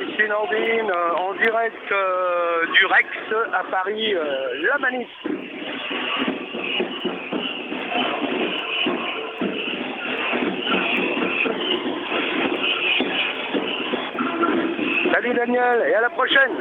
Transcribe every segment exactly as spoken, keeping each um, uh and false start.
ici Nordine, euh, en direct euh, du Rex à Paris, euh, la manif. Salut Daniel et à la prochaine.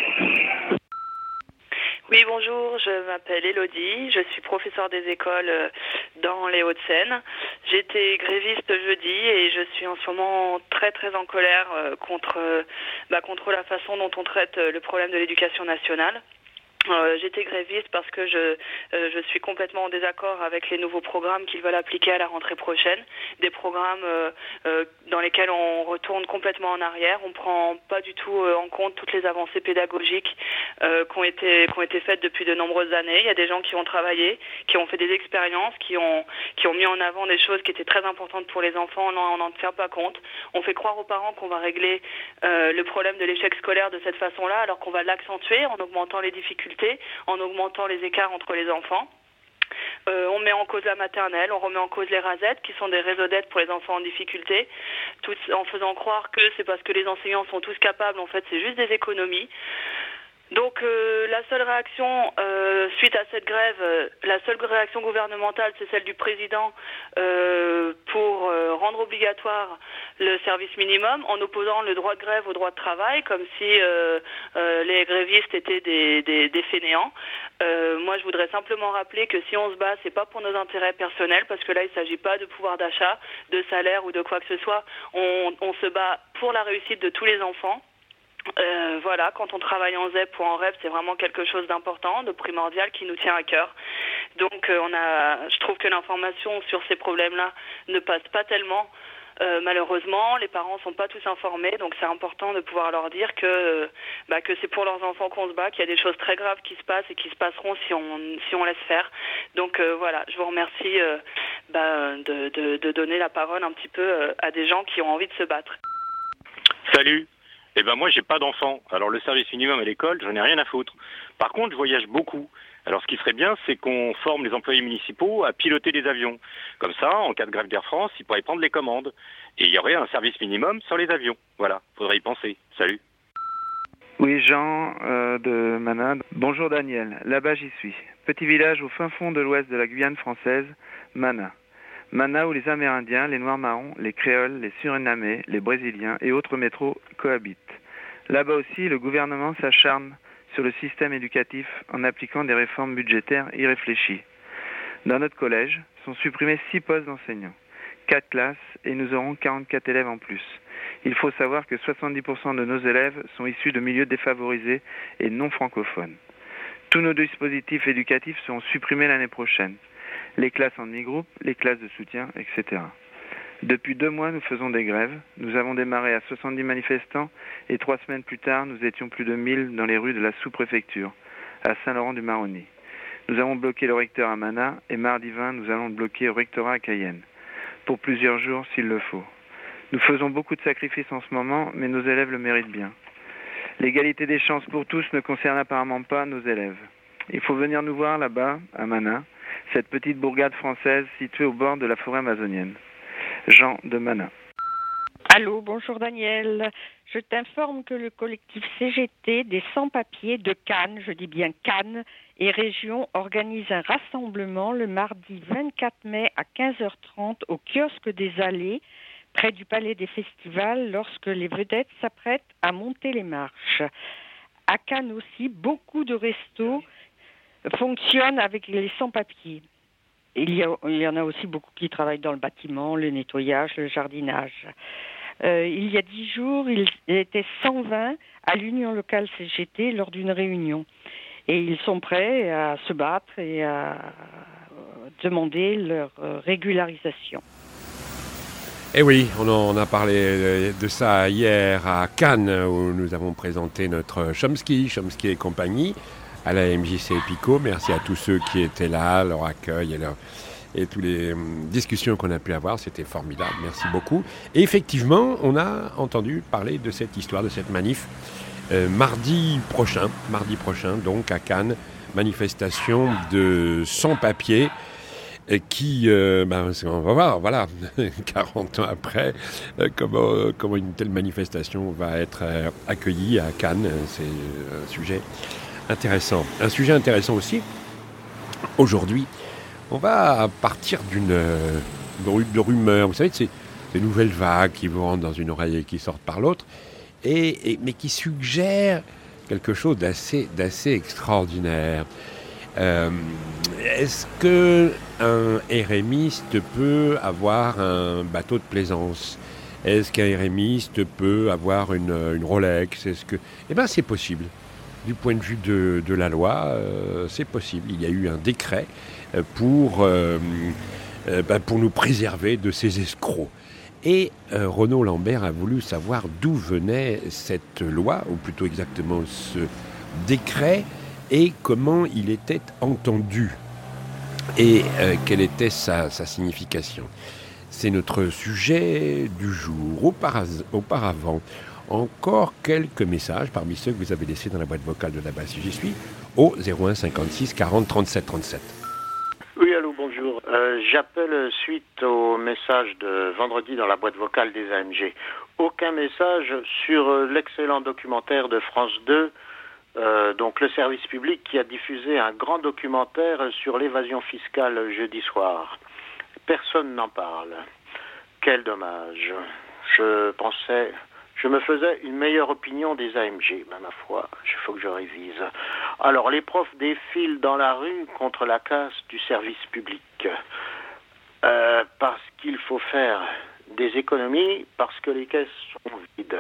Oui, bonjour, je m'appelle Elodie, je suis professeure des écoles dans les Hauts-de-Seine. J'étais gréviste jeudi et je suis en ce moment très très en colère contre, bah, contre la façon dont on traite le problème de l'éducation nationale. Euh, j'étais gréviste parce que je, euh, je suis complètement en désaccord avec les nouveaux programmes qu'ils veulent appliquer à la rentrée prochaine. Des programmes euh, euh, dans lesquels on retourne complètement en arrière. On ne prend pas du tout euh, en compte toutes les avancées pédagogiques euh, qui ont été, qui ont été faites depuis de nombreuses années. Il y a des gens qui ont travaillé, qui ont fait des expériences, qui ont, qui ont mis en avant des choses qui étaient très importantes pour les enfants. On n'en tient pas compte. On fait croire aux parents qu'on va régler euh, le problème de l'échec scolaire de cette façon-là, alors qu'on va l'accentuer en augmentant les difficultés, en augmentant les écarts entre les enfants. Euh, on met en cause la maternelle, on remet en cause les rasettes qui sont des réseaux d'aide pour les enfants en difficulté, tout en faisant croire que c'est parce que les enseignants sont tous capables, en fait c'est juste des économies. Donc euh, la seule réaction euh, suite à cette grève, euh, la seule réaction gouvernementale, c'est celle du président euh, pour euh, rendre obligatoire le service minimum en opposant le droit de grève au droit de travail, comme si euh, euh, les grévistes étaient des, des, des fainéants. Euh, moi, je voudrais simplement rappeler que si on se bat, c'est pas pour nos intérêts personnels, parce que là, il s'agit pas de pouvoir d'achat, de salaire ou de quoi que ce soit. On, on se bat pour la réussite de tous les enfants. Euh, voilà, quand on travaille en Z E P ou en R E P, c'est vraiment quelque chose d'important, de primordial, qui nous tient à cœur. Donc, euh, on a, je trouve que l'information sur ces problèmes-là ne passe pas tellement. Euh, malheureusement, les parents sont pas tous informés, donc c'est important de pouvoir leur dire que, euh, bah, que c'est pour leurs enfants qu'on se bat, qu'il y a des choses très graves qui se passent et qui se passeront si on, si on laisse faire. Donc euh, voilà, je vous remercie euh, bah, de, de, de donner la parole un petit peu euh, à des gens qui ont envie de se battre. Salut. Eh ben moi j'ai pas d'enfants, alors le service minimum à l'école, j'en ai rien à foutre. Par contre je voyage beaucoup. Alors ce qui serait bien, c'est qu'on forme les employés municipaux à piloter des avions. Comme ça, en cas de grève d'Air France, ils pourraient prendre les commandes. Et il y aurait un service minimum sur les avions. Voilà, faudrait y penser. Salut. Oui, Jean euh, de Mana. Bonjour Daniel, là-bas j'y suis. Petit village au fin fond de l'ouest de la Guyane française, Mana. Mana où les Amérindiens, les Noirs marrons, les Créoles, les Surinamais, les Brésiliens et autres métros cohabitent. Là-bas aussi, le gouvernement s'acharne sur le système éducatif en appliquant des réformes budgétaires irréfléchies. Dans notre collège, sont supprimés six postes d'enseignants, quatre classes et nous aurons quarante-quatre élèves en plus. Il faut savoir que soixante-dix pour cent de nos élèves sont issus de milieux défavorisés et non francophones. Tous nos dispositifs éducatifs seront supprimés l'année prochaine. Les classes en demi-groupe, les classes de soutien, et cetera. Depuis deux mois, nous faisons des grèves. Nous avons démarré à soixante-dix manifestants et trois semaines plus tard, nous étions plus de mille dans les rues de la sous-préfecture, à Saint-Laurent-du-Maroni. Nous avons bloqué le recteur à Mana et mardi vingt, nous allons bloquer le rectorat à Cayenne, pour plusieurs jours s'il le faut. Nous faisons beaucoup de sacrifices en ce moment, mais nos élèves le méritent bien. L'égalité des chances pour tous ne concerne apparemment pas nos élèves. Il faut venir nous voir là-bas, à Mana, cette petite bourgade française située au bord de la forêt amazonienne. Jean de Mana. Allô, bonjour Daniel. Je t'informe que le collectif C G T des sans-papiers de Cannes, je dis bien Cannes, et région organise un rassemblement le mardi vingt-quatre mai à quinze heures trente au kiosque des Allées, près du Palais des Festivals, lorsque les vedettes s'apprêtent à monter les marches. À Cannes aussi, beaucoup de restos fonctionnent avec les sans-papiers. Il y, a, il y en a aussi beaucoup qui travaillent dans le bâtiment, le nettoyage, le jardinage. Euh, il y a dix jours, ils étaient cent vingt à l'Union locale C G T lors d'une réunion. Et ils sont prêts à se battre et à demander leur régularisation. Eh oui, on en a parlé de ça hier à Cannes, où nous avons présenté notre Chomsky, Chomsky et compagnie, à la M J C Pico. Merci à tous ceux qui étaient là, leur accueil et, leur, et toutes les discussions qu'on a pu avoir. C'était formidable, merci beaucoup. Et effectivement, on a entendu parler de cette histoire, de cette manif, euh, mardi prochain, mardi prochain, donc à Cannes, manifestation de sans-papiers. et qui, euh, ben, on va voir, voilà, quarante ans après, euh, comment, euh, comment une telle manifestation va être euh, accueillie à Cannes. C'est un sujet intéressant. Un sujet intéressant aussi, aujourd'hui, on va partir d'une euh, de rumeur. Vous savez, c'est ces nouvelles vagues qui vous rentrent dans une oreille et qui sortent par l'autre, et, et, mais qui suggèrent quelque chose d'assez, d'assez extraordinaire. Euh, est-ce qu'un érémiste peut avoir un bateau de plaisance? Est-ce qu'un érémiste peut avoir une, une Rolex? Est-ce que... Eh bien, c'est possible. Du point de vue de, de la loi, euh, c'est possible. Il y a eu un décret pour, euh, euh, ben, pour nous préserver de ces escrocs. Et euh, Renaud Lambert a voulu savoir d'où venait cette loi, ou plutôt exactement ce décret, et comment il était entendu, et euh, quelle était sa, sa signification. C'est notre sujet du jour. Auparas- auparavant, encore quelques messages parmi ceux que vous avez laissés dans la boîte vocale de là-bas, si j'y suis, au zéro un cinquante-six quarante trente-sept trente-sept. Oui, allô, bonjour. Euh, j'appelle suite au message de vendredi dans la boîte vocale des A M G. Aucun message sur l'excellent documentaire de France deux, euh, donc le service public qui a diffusé un grand documentaire sur l'évasion fiscale jeudi soir. Personne n'en parle. Quel dommage. Je pensais... Je me faisais une meilleure opinion des A M G, ben, ma foi, il faut que je révise. Alors, les profs défilent dans la rue contre la casse du service public. Euh, parce qu'il faut faire des économies, parce que les caisses sont vides.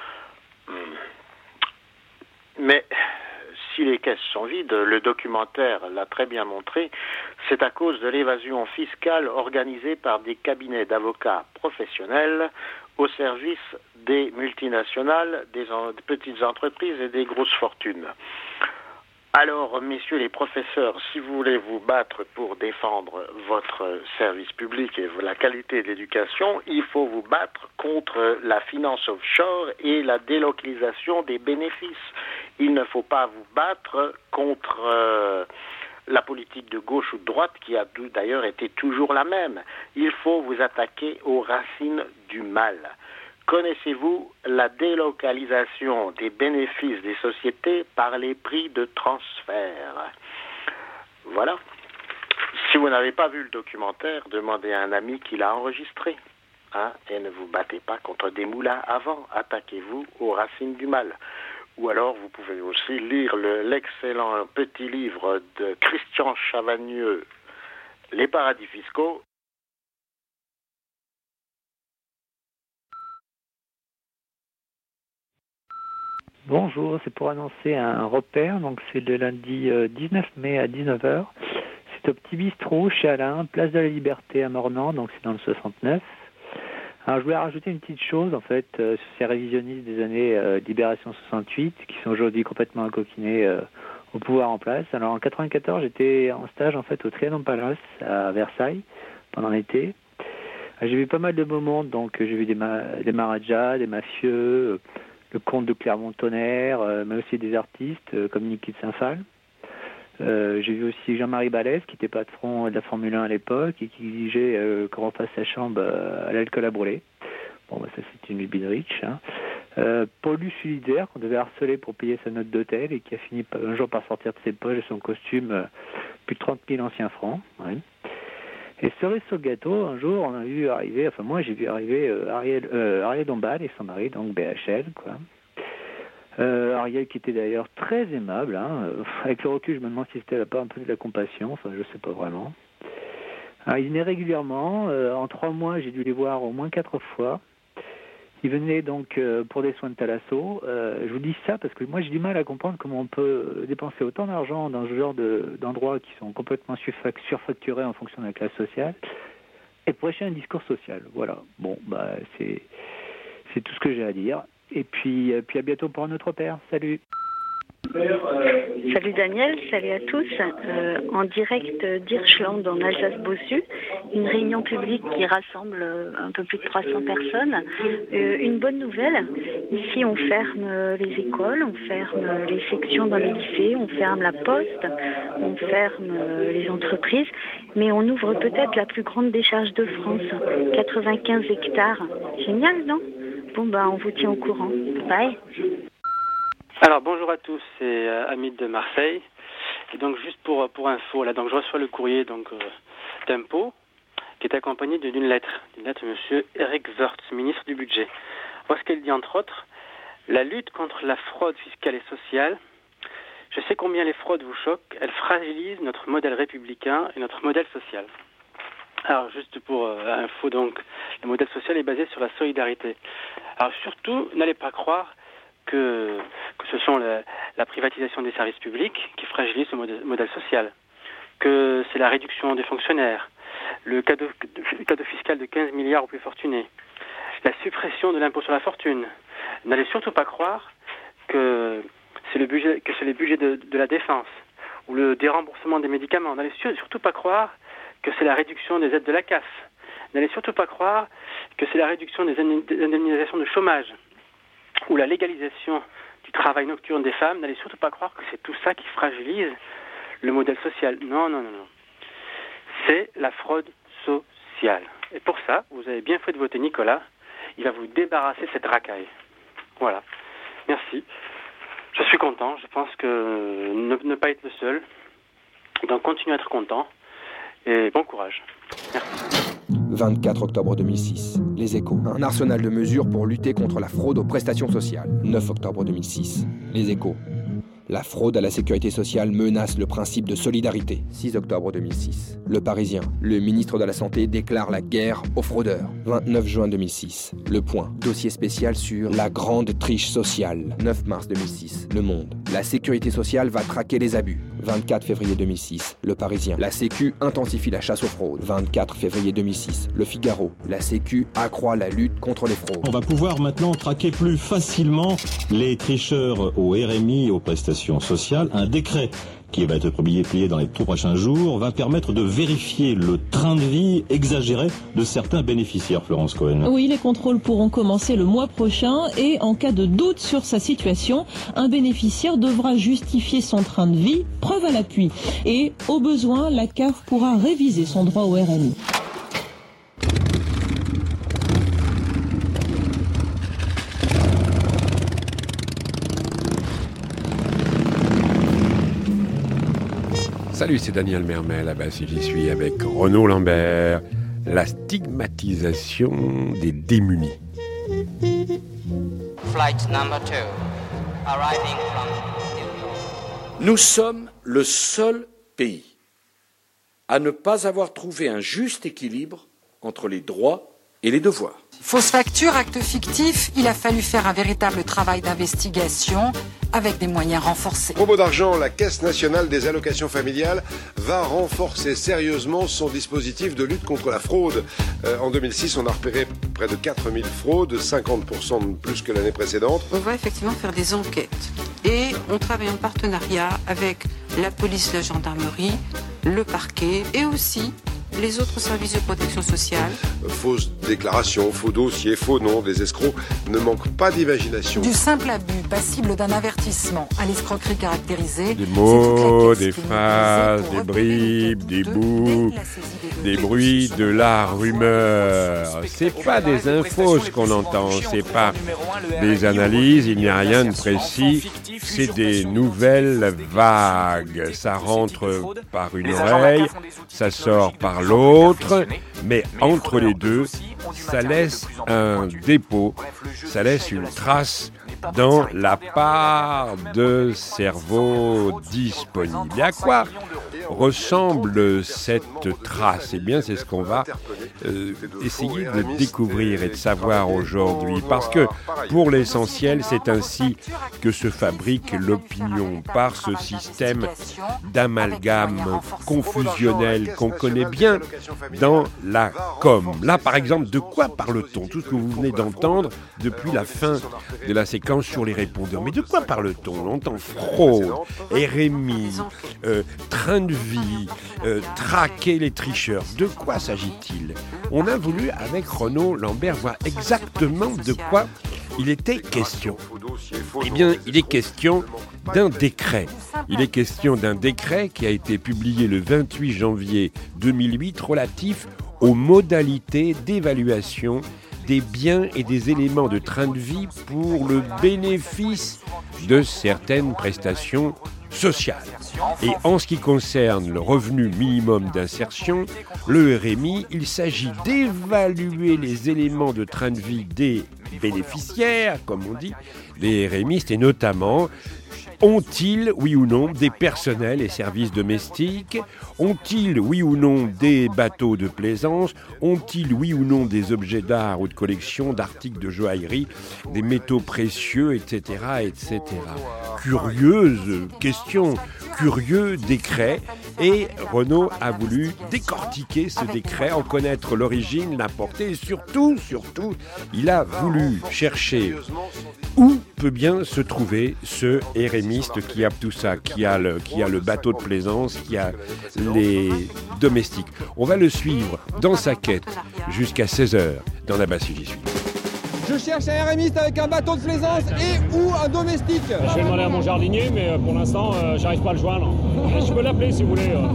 Mais si les caisses sont vides, le documentaire l'a très bien montré, c'est à cause de l'évasion fiscale organisée par des cabinets d'avocats professionnels au service des multinationales, des, en, des petites entreprises et des grosses fortunes. Alors, messieurs les professeurs, si vous voulez vous battre pour défendre votre service public et la qualité de l'éducation, il faut vous battre contre la finance offshore et la délocalisation des bénéfices. Il ne faut pas vous battre contre euh, la politique de gauche ou de droite qui a d'ailleurs été toujours la même. Il faut vous attaquer aux racines du mal. Connaissez-vous la délocalisation des bénéfices des sociétés par les prix de transfert? Voilà. Si vous n'avez pas vu le documentaire, demandez à un ami qui l'a enregistré. Hein, et ne vous battez pas contre des moulins avant. Attaquez-vous aux racines du mal. Ou alors, vous pouvez aussi lire le, l'excellent petit livre de Christian Chavagneux, Les paradis fiscaux. Bonjour, c'est pour annoncer un repère, donc c'est le lundi euh, dix-neuf mai à dix-neuf heures. C'est au Petit Bistrot chez Alain, place de la Liberté à Mornan, donc c'est dans le soixante-neuf. Alors je voulais rajouter une petite chose en fait euh, sur ces révisionnistes des années euh, Libération soixante-huit qui sont aujourd'hui complètement incoquinés euh, au pouvoir en place. Alors en quatre-vingt-quatorze, j'étais en stage en fait au Trianon Palace à Versailles pendant l'été. J'ai vu pas mal de moments, donc j'ai vu des, ma- des marajas, des mafieux, euh, le comte de Clermont-Tonnerre, euh, mais aussi des artistes euh, comme Niki de Saint-Phal. Euh, j'ai vu aussi Jean-Marie Balès, qui était patron de la Formule un à l'époque et qui exigeait euh, qu'on refasse sa chambre euh, à l'alcool à brûler. Bon, bah, ça c'est une lubie riche. Hein. Euh, Paulus Ulider, qu'on devait harceler pour payer sa note d'hôtel et qui a fini un jour par sortir de ses poches de son costume euh, plus de trente mille anciens francs. Ouais. Et cerise sur le gâteau, un jour, on a vu arriver, enfin moi j'ai vu arriver euh, Ariel, euh, Ariel Dombal et son mari, donc B H L, quoi. Euh, Ariel qui était d'ailleurs très aimable, hein. Avec le recul je me demande si c'était pas un peu de la compassion, enfin je sais pas vraiment. Alors, il venait régulièrement, euh, en trois mois j'ai dû les voir au moins quatre fois. Il venait donc euh, pour des soins de thalasso. Euh, je vous dis ça parce que moi j'ai du mal à comprendre comment on peut dépenser autant d'argent dans ce genre de, d'endroits qui sont complètement surfacturés en fonction de la classe sociale et prêcher un discours social. Voilà, bon, bah c'est, c'est tout ce que j'ai à dire. Et puis, euh, puis à bientôt pour un autre père. Salut. Salut Daniel, salut à tous. Euh, en direct d'Irschland en Alsace-Bossu. une réunion publique qui rassemble un peu plus de trois cents personnes. Euh, une bonne nouvelle, ici on ferme les écoles, on ferme les sections dans les lycées, on ferme la poste, on ferme les entreprises, mais on ouvre peut-être la plus grande décharge de France, quatre-vingt-quinze hectares. Génial, non? Bon, ben, on vous tient au courant. Bye. Alors, bonjour à tous, c'est euh, Hamid de Marseille. Et donc, juste pour, pour info, là, donc, je reçois le courrier donc, euh, d'impôt qui est accompagné d'une lettre, d'une lettre de M. Eric Woerth, ministre du Budget. Voilà ce qu'elle dit, entre autres. La lutte contre la fraude fiscale et sociale. Je sais combien les fraudes vous choquent. Elles fragilisent notre modèle républicain et notre modèle social. Alors, juste pour euh, info, donc, le modèle social est basé sur la solidarité. Alors, surtout, n'allez pas croire que, que ce sont la, la privatisation des services publics qui fragilise ce modèle, modèle social, que c'est la réduction des fonctionnaires, le cadeau, le cadeau fiscal de quinze milliards aux plus fortunés, la suppression de l'impôt sur la fortune. N'allez surtout pas croire que c'est le budget, que c'est les budgets de, de la défense ou le déremboursement des médicaments. N'allez surtout pas croire que c'est la réduction des aides de la C A F. N'allez surtout pas croire que c'est la réduction des indemnisations de chômage ou la légalisation du travail nocturne des femmes. N'allez surtout pas croire que c'est tout ça qui fragilise le modèle social. Non, non, non, non. C'est la fraude sociale. Et pour ça, vous avez bien fait de voter Nicolas. Il va vous débarrasser de cette racaille. Voilà. Merci. Je suis content. Je pense que ne, ne pas être le seul. Donc, continuez à être content. Et bon courage. Merci. vingt-quatre octobre deux mille six. Les Échos. Un arsenal de mesures pour lutter contre la fraude aux prestations sociales. neuf octobre deux mille six. Les Échos. La fraude à la sécurité sociale menace le principe de solidarité. six octobre deux mille six. Le Parisien. Le ministre de la Santé déclare la guerre aux fraudeurs. vingt-neuf juin deux mille six. Le Point. Dossier spécial sur la grande triche sociale. neuf mars deux mille six. Le Monde. La sécurité sociale va traquer les abus. vingt-quatre février deux mille six. Le Parisien. La Sécu intensifie la chasse aux fraudes. vingt-quatre février deux mille six. Le Figaro. La Sécu accroît la lutte contre les fraudes. On va pouvoir maintenant traquer plus facilement les tricheurs au R M I, aux prestations sociales. Un décret qui va être publié dans les tout prochains jours va permettre de vérifier le train de vie exagéré de certains bénéficiaires, Florence Cohen. Oui, les contrôles pourront commencer le mois prochain et en cas de doute sur sa situation, un bénéficiaire devra justifier son train de vie, preuve à l'appui. Et au besoin, la C A F pourra réviser son droit au R M I. Salut, c'est Daniel Mermet, là-bas si j'y suis avec Renaud Lambert. La stigmatisation des démunis. Flight number two, arriving from Nous sommes le seul pays à ne pas avoir trouvé un juste équilibre entre les droits et les devoirs. Fausse facture, acte fictif, il a fallu faire un véritable travail d'investigation avec des moyens renforcés. Au mot d'argent, la Caisse nationale des allocations familiales va renforcer sérieusement son dispositif de lutte contre la fraude. Euh, en deux mille six, on a repéré près de quatre mille fraudes, cinquante pour cent de plus que l'année précédente. On va effectivement faire des enquêtes et on travaille en partenariat avec la police, la gendarmerie, le parquet et aussi les autres services de protection sociale. Fausses déclarations, faux dossiers, faux noms, des escrocs ne manquent pas d'imagination. Du simple abus passible d'un avertissement à l'escroquerie caractérisée. Des mots, des phrases, des bribes, des bouts, des bruits, de la rumeur. C'est pas des infos ce qu'on entend, c'est pas des analyses, il n'y a rien de précis. C'est des nouvelles vagues. Ça rentre par une oreille, ça sort par l'autre, mais entre les deux, ça laisse un dépôt, ça laisse une trace dans la part de cerveau disponible. Et à quoi ressemble cette trace ? Eh bien, c'est ce qu'on va euh, essayer de découvrir et de savoir aujourd'hui. Parce que, pour l'essentiel, c'est ainsi que se fabrique l'opinion, par ce système d'amalgame confusionnel qu'on connaît bien dans la com. Là, par exemple, de quoi parle-t-on? Tout ce que vous venez d'entendre depuis la fin de la séquence sur les répondeurs. Mais de quoi parle-t-on? On entend fraude, R M I, euh, train de vie, euh, traquer les tricheurs. De quoi s'agit-il? On a voulu, avec Renaud Lambert, voir exactement de quoi il était question. Eh bien, il est question d'un décret. Il est question d'un décret qui a été publié le vingt-huit janvier deux mille huit relatif aux modalités d'évaluation des biens et des éléments de train de vie pour le bénéfice de certaines prestations sociales. Et en ce qui concerne le revenu minimum d'insertion, le R M I, il s'agit d'évaluer les éléments de train de vie des bénéficiaires, comme on dit, des R M I, et notamment ont-ils, oui ou non, des personnels et services domestiques? Ont-ils, oui ou non, des bateaux de plaisance? Ont-ils, oui ou non, des objets d'art ou de collection, d'articles de joaillerie, des métaux précieux, et cetera, et cetera. Curieuse question, curieux décret. Et Renaud a voulu décortiquer ce décret, en connaître l'origine, la portée, et surtout, surtout, il a voulu chercher où peut bien se trouver ce RMiste qui a tout ça, qui a le, qui a le bateau de plaisance, qui a les domestiques. On va le suivre dans sa quête jusqu'à seize heures dans la basse j'y suis. Je cherche un RMiste avec un bateau de plaisance et ou un domestique. Je vais demander à mon jardinier, mais pour l'instant, euh, j'arrive pas à le joindre. Je peux l'appeler si vous voulez. Euh.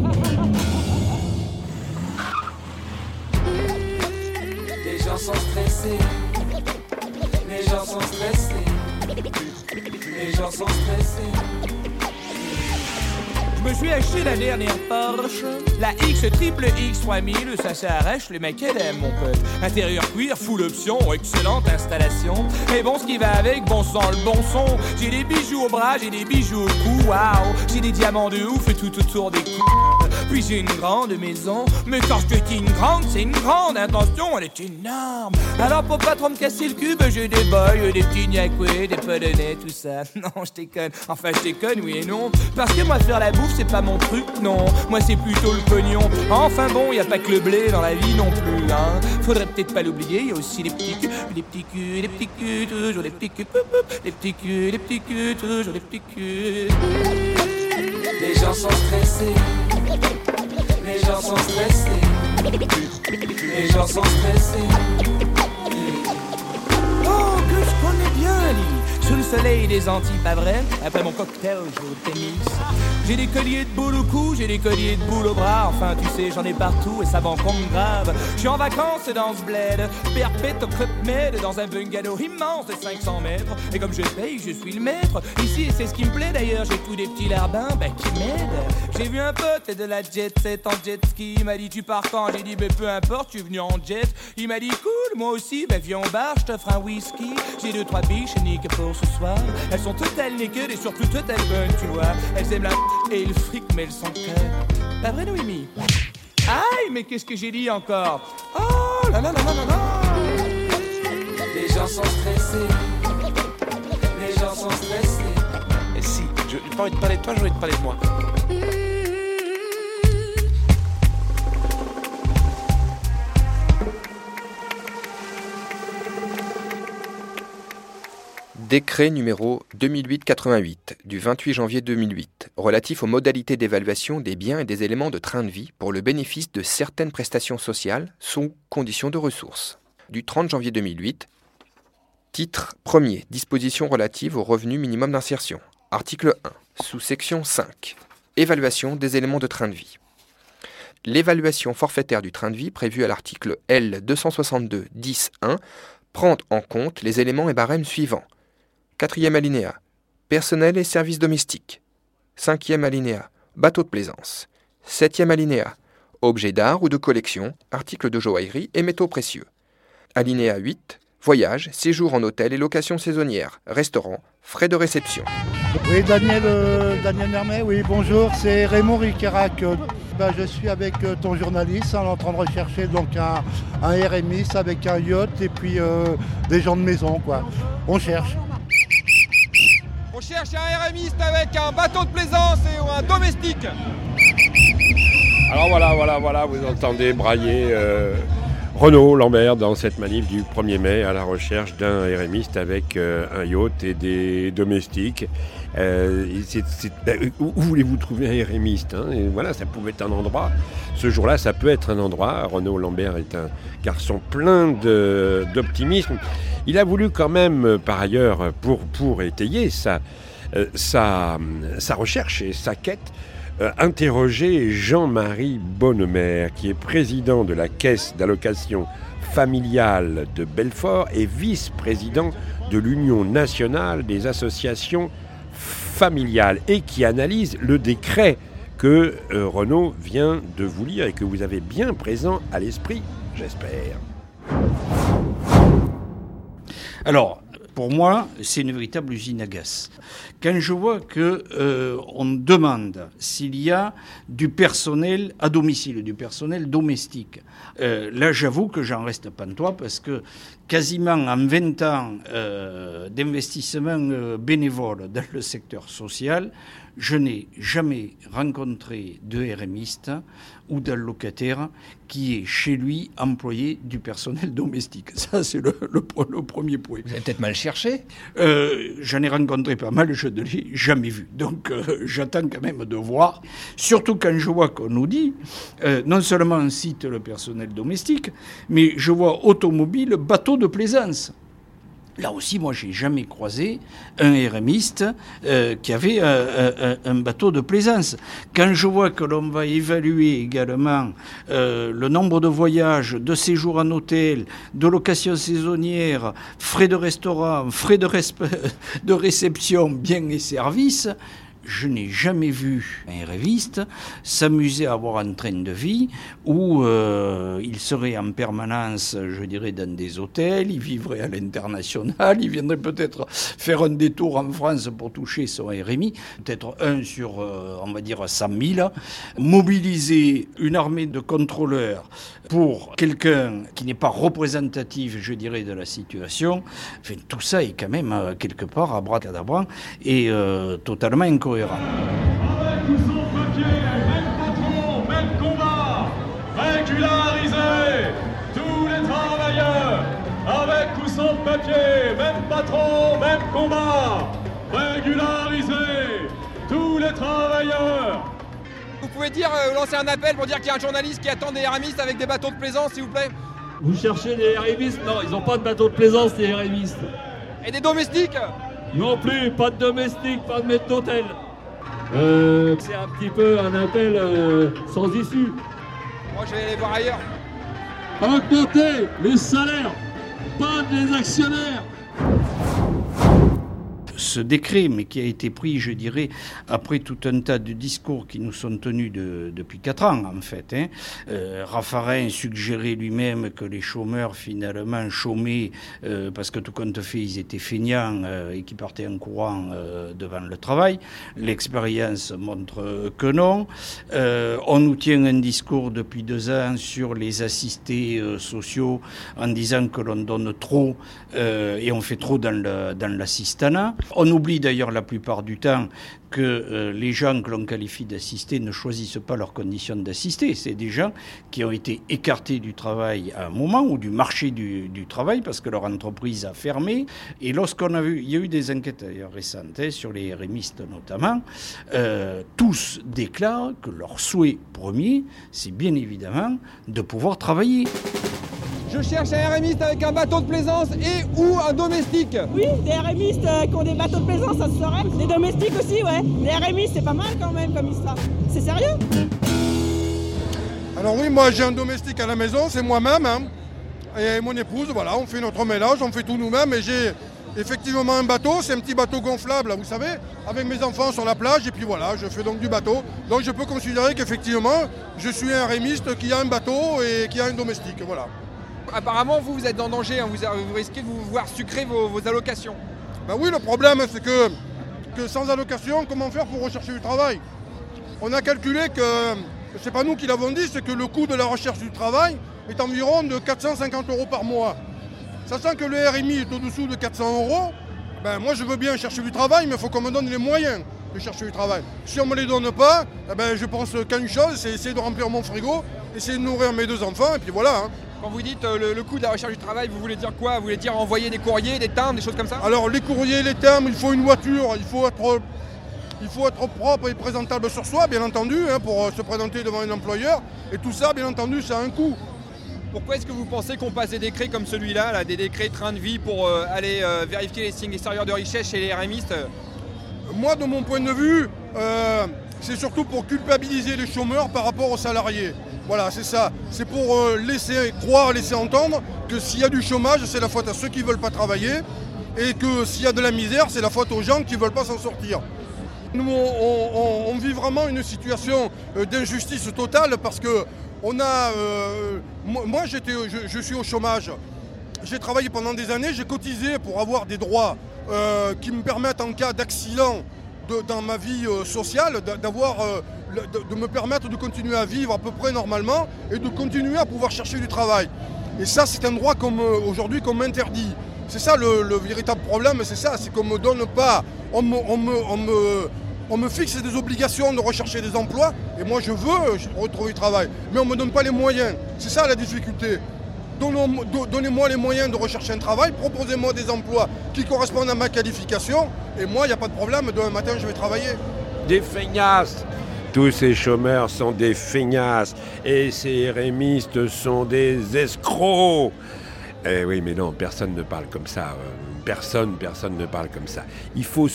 Les gens sont stressés. Les gens sont stressés. Les gens sont stressés. Je me suis acheté la dernière Porsche, la X triple X trois mille, ça s'arrache, le mec elle aime mon pote. Intérieur cuir, full option, excellente installation. Et bon ce qui va avec, bon sang, le bon son. J'ai des bijoux au bras, j'ai des bijoux au cou, waouh. J'ai des diamants de ouf tout autour des coups. Puis j'ai une grande maison, mais quand je te dis une grande, c'est une grande intention, elle est énorme. Alors pour pas trop me casser le cul, ben j'ai des boys, des petits niaqués, des polonais, tout ça. Non, je déconne, enfin je déconne, oui et non. Parce que moi faire la bouffe, c'est pas mon truc, non. Moi c'est plutôt le pognon. Enfin bon, y a pas que le blé dans la vie non plus, hein. Faudrait peut-être pas l'oublier, y a aussi les petits culs, les petits culs, les petits culs, toujours les petits culs, poup, poup, les petits culs, les petits culs, toujours les petits culs. Les gens sont stressés. Les gens sont stressés. Les gens sont stressés. Oh, que je connais bien, lui. Sous le soleil des Antilles, pas vrai? Après mon cocktail, je joue au tennis. J'ai des colliers de boules au cou, j'ai des colliers de boules au bras. Enfin, tu sais, j'en ai partout et ça m'en compte grave. Je suis en vacances dans ce bled, perpète au Club Med, dans un bungalow immense de cinq cents mètres. Et comme je paye, je suis le maître. Ici, c'est ce qui me plaît d'ailleurs, j'ai tous des petits larbins bah, qui m'aident. J'ai vu un pote de la jet set en jet ski. Il m'a dit, tu pars quand? J'ai dit, mais peu importe, je suis venu en jet. Il m'a dit, cool, moi aussi, bah viens au bar, je t'offre un whisky. J'ai deux, trois biches, nique pour ce soir. Elles sont totales naked et surtout totales bonnes, tu vois. Elles aiment la et le fric, mais elles sont cœur. Pas vrai, Noémie? Aïe, mais qu'est-ce que j'ai dit encore? Oh là là là là là là. Les gens sont stressés. Les gens sont stressés. Et si, je n'ai pas envie de parler de toi, j'ai envie de parler de moi. Décret numéro deux mille huit quatre-vingt-huit du vingt-huit janvier deux mille huit relatif aux modalités d'évaluation des biens et des éléments de train de vie pour le bénéfice de certaines prestations sociales sous conditions de ressources. Du trente janvier deux mille huit, titre premier, dispositions relatives au revenu minimum d'insertion. Article un, sous-section cinq, évaluation des éléments de train de vie. L'évaluation forfaitaire du train de vie prévue à l'article L deux cent soixante-deux tiret dix point un prend en compte les éléments et barèmes suivants. Quatrième alinéa, personnel et services domestiques. Cinquième alinéa, bateau de plaisance. Septième alinéa, objets d'art ou de collection, articles de joaillerie et métaux précieux. Alinéa huit, voyage, séjour en hôtel et location saisonnière, restaurant, frais de réception. Oui, Daniel, euh, Daniel Hermé, oui, bonjour, c'est Raymond Ricarac. ben, je suis avec euh, ton journaliste, on est en train de rechercher donc un, un érémiste avec un yacht et puis euh, des gens de maison, quoi. On cherche. On cherche un érémiste avec un bateau de plaisance et ou un domestique. Alors voilà, voilà, voilà, vous entendez brailler euh, Renaud Lambert dans cette manif du premier mai à la recherche d'un érémiste avec euh, un yacht et des domestiques. Euh, c'est, c'est, ben, où, où voulez-vous trouver un érémiste, hein, et voilà, ça pouvait être un endroit. Ce jour-là, ça peut être un endroit. Renaud Lambert est un garçon plein de, d'optimisme. Il a voulu quand même, par ailleurs, pour, pour étayer sa, euh, sa, sa recherche et sa quête, euh, interroger Jean-Marie Bonnemer, qui est président de la Caisse d'allocation familiale de Belfort et vice-président de l'Union nationale des associations familiales et qui analyse le décret que euh, Renaud vient de vous lire et que vous avez bien présent à l'esprit, j'espère. Alors, pour moi, c'est une véritable usine à gaz. Quand je vois qu'on euh, demande s'il y a du personnel à domicile, du personnel domestique, euh, là j'avoue que j'en reste pantois parce que quasiment en vingt ans euh, d'investissement euh, bénévole dans le secteur social, je n'ai jamais rencontré de érémiste ou d'un locataire qui est chez lui employé du personnel domestique. Ça, c'est le, le, le premier point. Vous avez peut-être mal cherché euh, J'en ai rencontré pas mal, je ne l'ai jamais vu. Donc, euh, j'attends quand même de voir. Surtout quand je vois qu'on nous dit, euh, non seulement on cite le personnel domestique, mais je vois automobile, bateau de plaisance. Là aussi, moi, j'ai jamais croisé un érémiste euh, qui avait euh, un, un bateau de plaisance. Quand je vois que l'on va évaluer également euh, le nombre de voyages, de séjours en hôtel, de locations saisonnières, frais de restaurant, frais de, resp- de réception, biens et services, je n'ai jamais vu un érémiste s'amuser à avoir un train de vie où euh, il serait en permanence, je dirais, dans des hôtels, il vivrait à l'international, il viendrait peut-être faire un détour en France pour toucher son R M I, peut-être un sur, euh, on va dire, cent mille, mobiliser une armée de contrôleurs pour quelqu'un qui n'est pas représentatif, je dirais, de la situation. Enfin, tout ça est quand même, euh, quelque part, abracadabra et euh, totalement incohérent. Avec ou sans papier, même patron, même combat, régulariser tous les travailleurs. Avec ou sans papier, même patron, même combat, régulariser tous les travailleurs. Vous pouvez dire, euh, lancer un appel pour dire qu'il y a un journaliste qui attend des érémistes avec des bateaux de plaisance, s'il vous plaît? Vous cherchez des érémistes? Non, ils n'ont pas de bateaux de plaisance, les érémistes. Et des domestiques? Non plus, pas de domestiques, pas de maître d'hôtel. Euh, c'est un petit peu un appel euh, sans issue. Moi, je vais aller voir ailleurs. Augmenter les salaires, pas les actionnaires. Ce décret, mais qui a été pris, je dirais, après tout un tas de discours qui nous sont tenus de, depuis quatre ans, en fait. Hein. Euh, Raffarin suggérait lui-même que les chômeurs, finalement, chômaient euh, parce que tout compte fait, ils étaient feignants euh, et qui partaient en courant euh, devant le travail. L'expérience montre que non. Euh, on nous tient un discours depuis deux ans sur les assistés euh, sociaux en disant que l'on donne trop euh, et on fait trop dans, le, dans l'assistanat. On oublie d'ailleurs la plupart du temps que euh, les gens que l'on qualifie d'assistés ne choisissent pas leurs conditions d'assistés. C'est des gens qui ont été écartés du travail à un moment ou du marché du, du travail parce que leur entreprise a fermé. Et lorsqu'on a vu, il y a eu des enquêtes d'ailleurs récentes hein, sur les érémistes notamment, euh, tous déclarent que leur souhait premier, c'est bien évidemment de pouvoir travailler. Je cherche un érémiste avec un bateau de plaisance et ou un domestique. Oui, des érémistes euh, qui ont des bateaux de plaisance, ça se saurait. Des domestiques aussi, ouais. Des érémistes, c'est pas mal quand même comme histoire. C'est sérieux? Alors oui, moi j'ai un domestique à la maison, c'est moi-même. Hein. Et mon épouse, voilà, on fait notre ménage, on fait tout nous-mêmes. Et j'ai effectivement un bateau, c'est un petit bateau gonflable, vous savez, avec mes enfants sur la plage. Et puis voilà, je fais donc du bateau. Donc je peux considérer qu'effectivement, je suis un érémiste qui a un bateau et qui a un domestique, voilà. Apparemment, vous, vous êtes en danger, hein. vous, vous risquez de vous voir sucrer vos, vos allocations. Ben oui, le problème, c'est que, que sans allocation, comment faire pour rechercher du travail? On a calculé que c'est pas nous qui l'avons dit, c'est que le coût de la recherche du travail est environ de quatre cent cinquante euros par mois. Sachant que le R M I est au-dessous de quatre cents euros, ben moi je veux bien chercher du travail, mais il faut qu'on me donne les moyens de chercher du travail. Si on ne me les donne pas, eh ben je pense qu'à une chose, c'est essayer de remplir mon frigo, essayer de nourrir mes deux enfants, et puis voilà. Hein. Quand vous dites euh, le, le coût de la recherche du travail, vous voulez dire quoi? Vous voulez dire envoyer des courriers, des timbres, des choses comme ça? Alors les courriers, les timbres, il faut une voiture, il faut être, il faut être propre et présentable sur soi, bien entendu, hein, pour euh, se présenter devant un employeur. Et tout ça, bien entendu, ça a un coût. Pourquoi est-ce que vous pensez qu'on passe des décrets comme celui-là, là, des décrets train de vie pour euh, aller euh, vérifier les signes extérieurs de richesse chez les RMistes? Moi, de mon point de vue, euh, c'est surtout pour culpabiliser les chômeurs par rapport aux salariés. Voilà, c'est ça. C'est pour euh, laisser croire, laisser entendre que s'il y a du chômage, c'est la faute à ceux qui ne veulent pas travailler, et que s'il y a de la misère, c'est la faute aux gens qui ne veulent pas s'en sortir. Nous, on, on, on vit vraiment une situation euh, d'injustice totale parce que on a, euh, moi, moi j'étais, je, je suis au chômage. J'ai travaillé pendant des années, j'ai cotisé pour avoir des droits euh, qui me permettent en cas d'accident de, dans ma vie euh, sociale, d'avoir, euh, de, de me permettre de continuer à vivre à peu près normalement et de continuer à pouvoir chercher du travail. Et ça, c'est un droit comme aujourd'hui qu'on m'interdit. C'est ça le, le véritable problème, c'est ça, c'est qu'on ne me donne pas, on me, on me, on me, on me fixe des obligations de rechercher des emplois, et moi je veux retrouver du travail, mais on ne me donne pas les moyens. C'est ça la difficulté. Donnez-moi les moyens de rechercher un travail, proposez-moi des emplois qui correspondent à ma qualification, et moi, il n'y a pas de problème, demain matin, je vais travailler. Des feignasses. Tous ces chômeurs sont des feignasses, et ces RMistes sont des escrocs. Eh oui, mais non, personne ne parle comme ça. Personne, personne ne parle comme ça. Il faut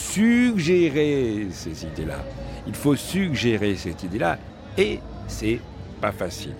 suggérer ces idées-là. Il faut suggérer cette idée-là, et c'est pas facile.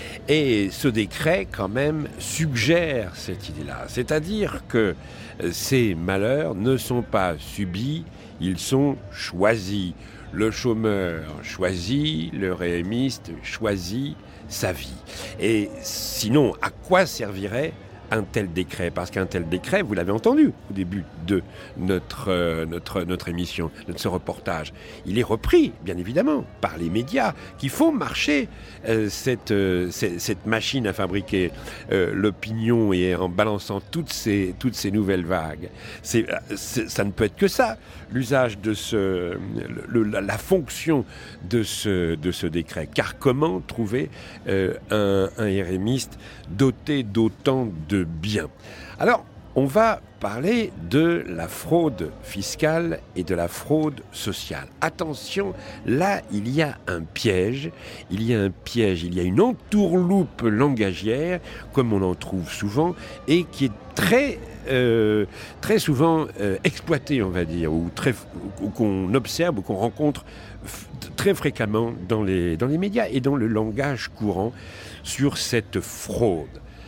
Et ce décret, quand même, suggère cette idée-là. C'est-à-dire que ces malheurs ne sont pas subis, ils sont choisis. Le chômeur choisit, le RMiste choisit sa vie. Et sinon, à quoi servirait un tel décret? Parce qu'un tel décret, vous l'avez entendu au début de notre, euh, notre, notre émission, de ce reportage, il est repris, bien évidemment, par les médias qui font marcher euh, cette, euh, cette, cette machine à fabriquer euh, l'opinion et en balançant toutes ces, toutes ces nouvelles vagues. C'est, c'est, ça ne peut être que ça, l'usage de ce, le, la, la fonction de ce, de ce décret. Car comment trouver euh, un, un RMiste doté d'autant de bien? Alors, on va parler de la fraude fiscale et de la fraude sociale. Attention, là, il y a un piège, il y a un piège, il y a une entourloupe langagière, comme on en trouve souvent, et qui est très, euh, très souvent euh, exploitée, on va dire, ou, très, ou qu'on observe, ou qu'on rencontre f- très fréquemment dans les, dans les médias et dans le langage courant sur cette fraude.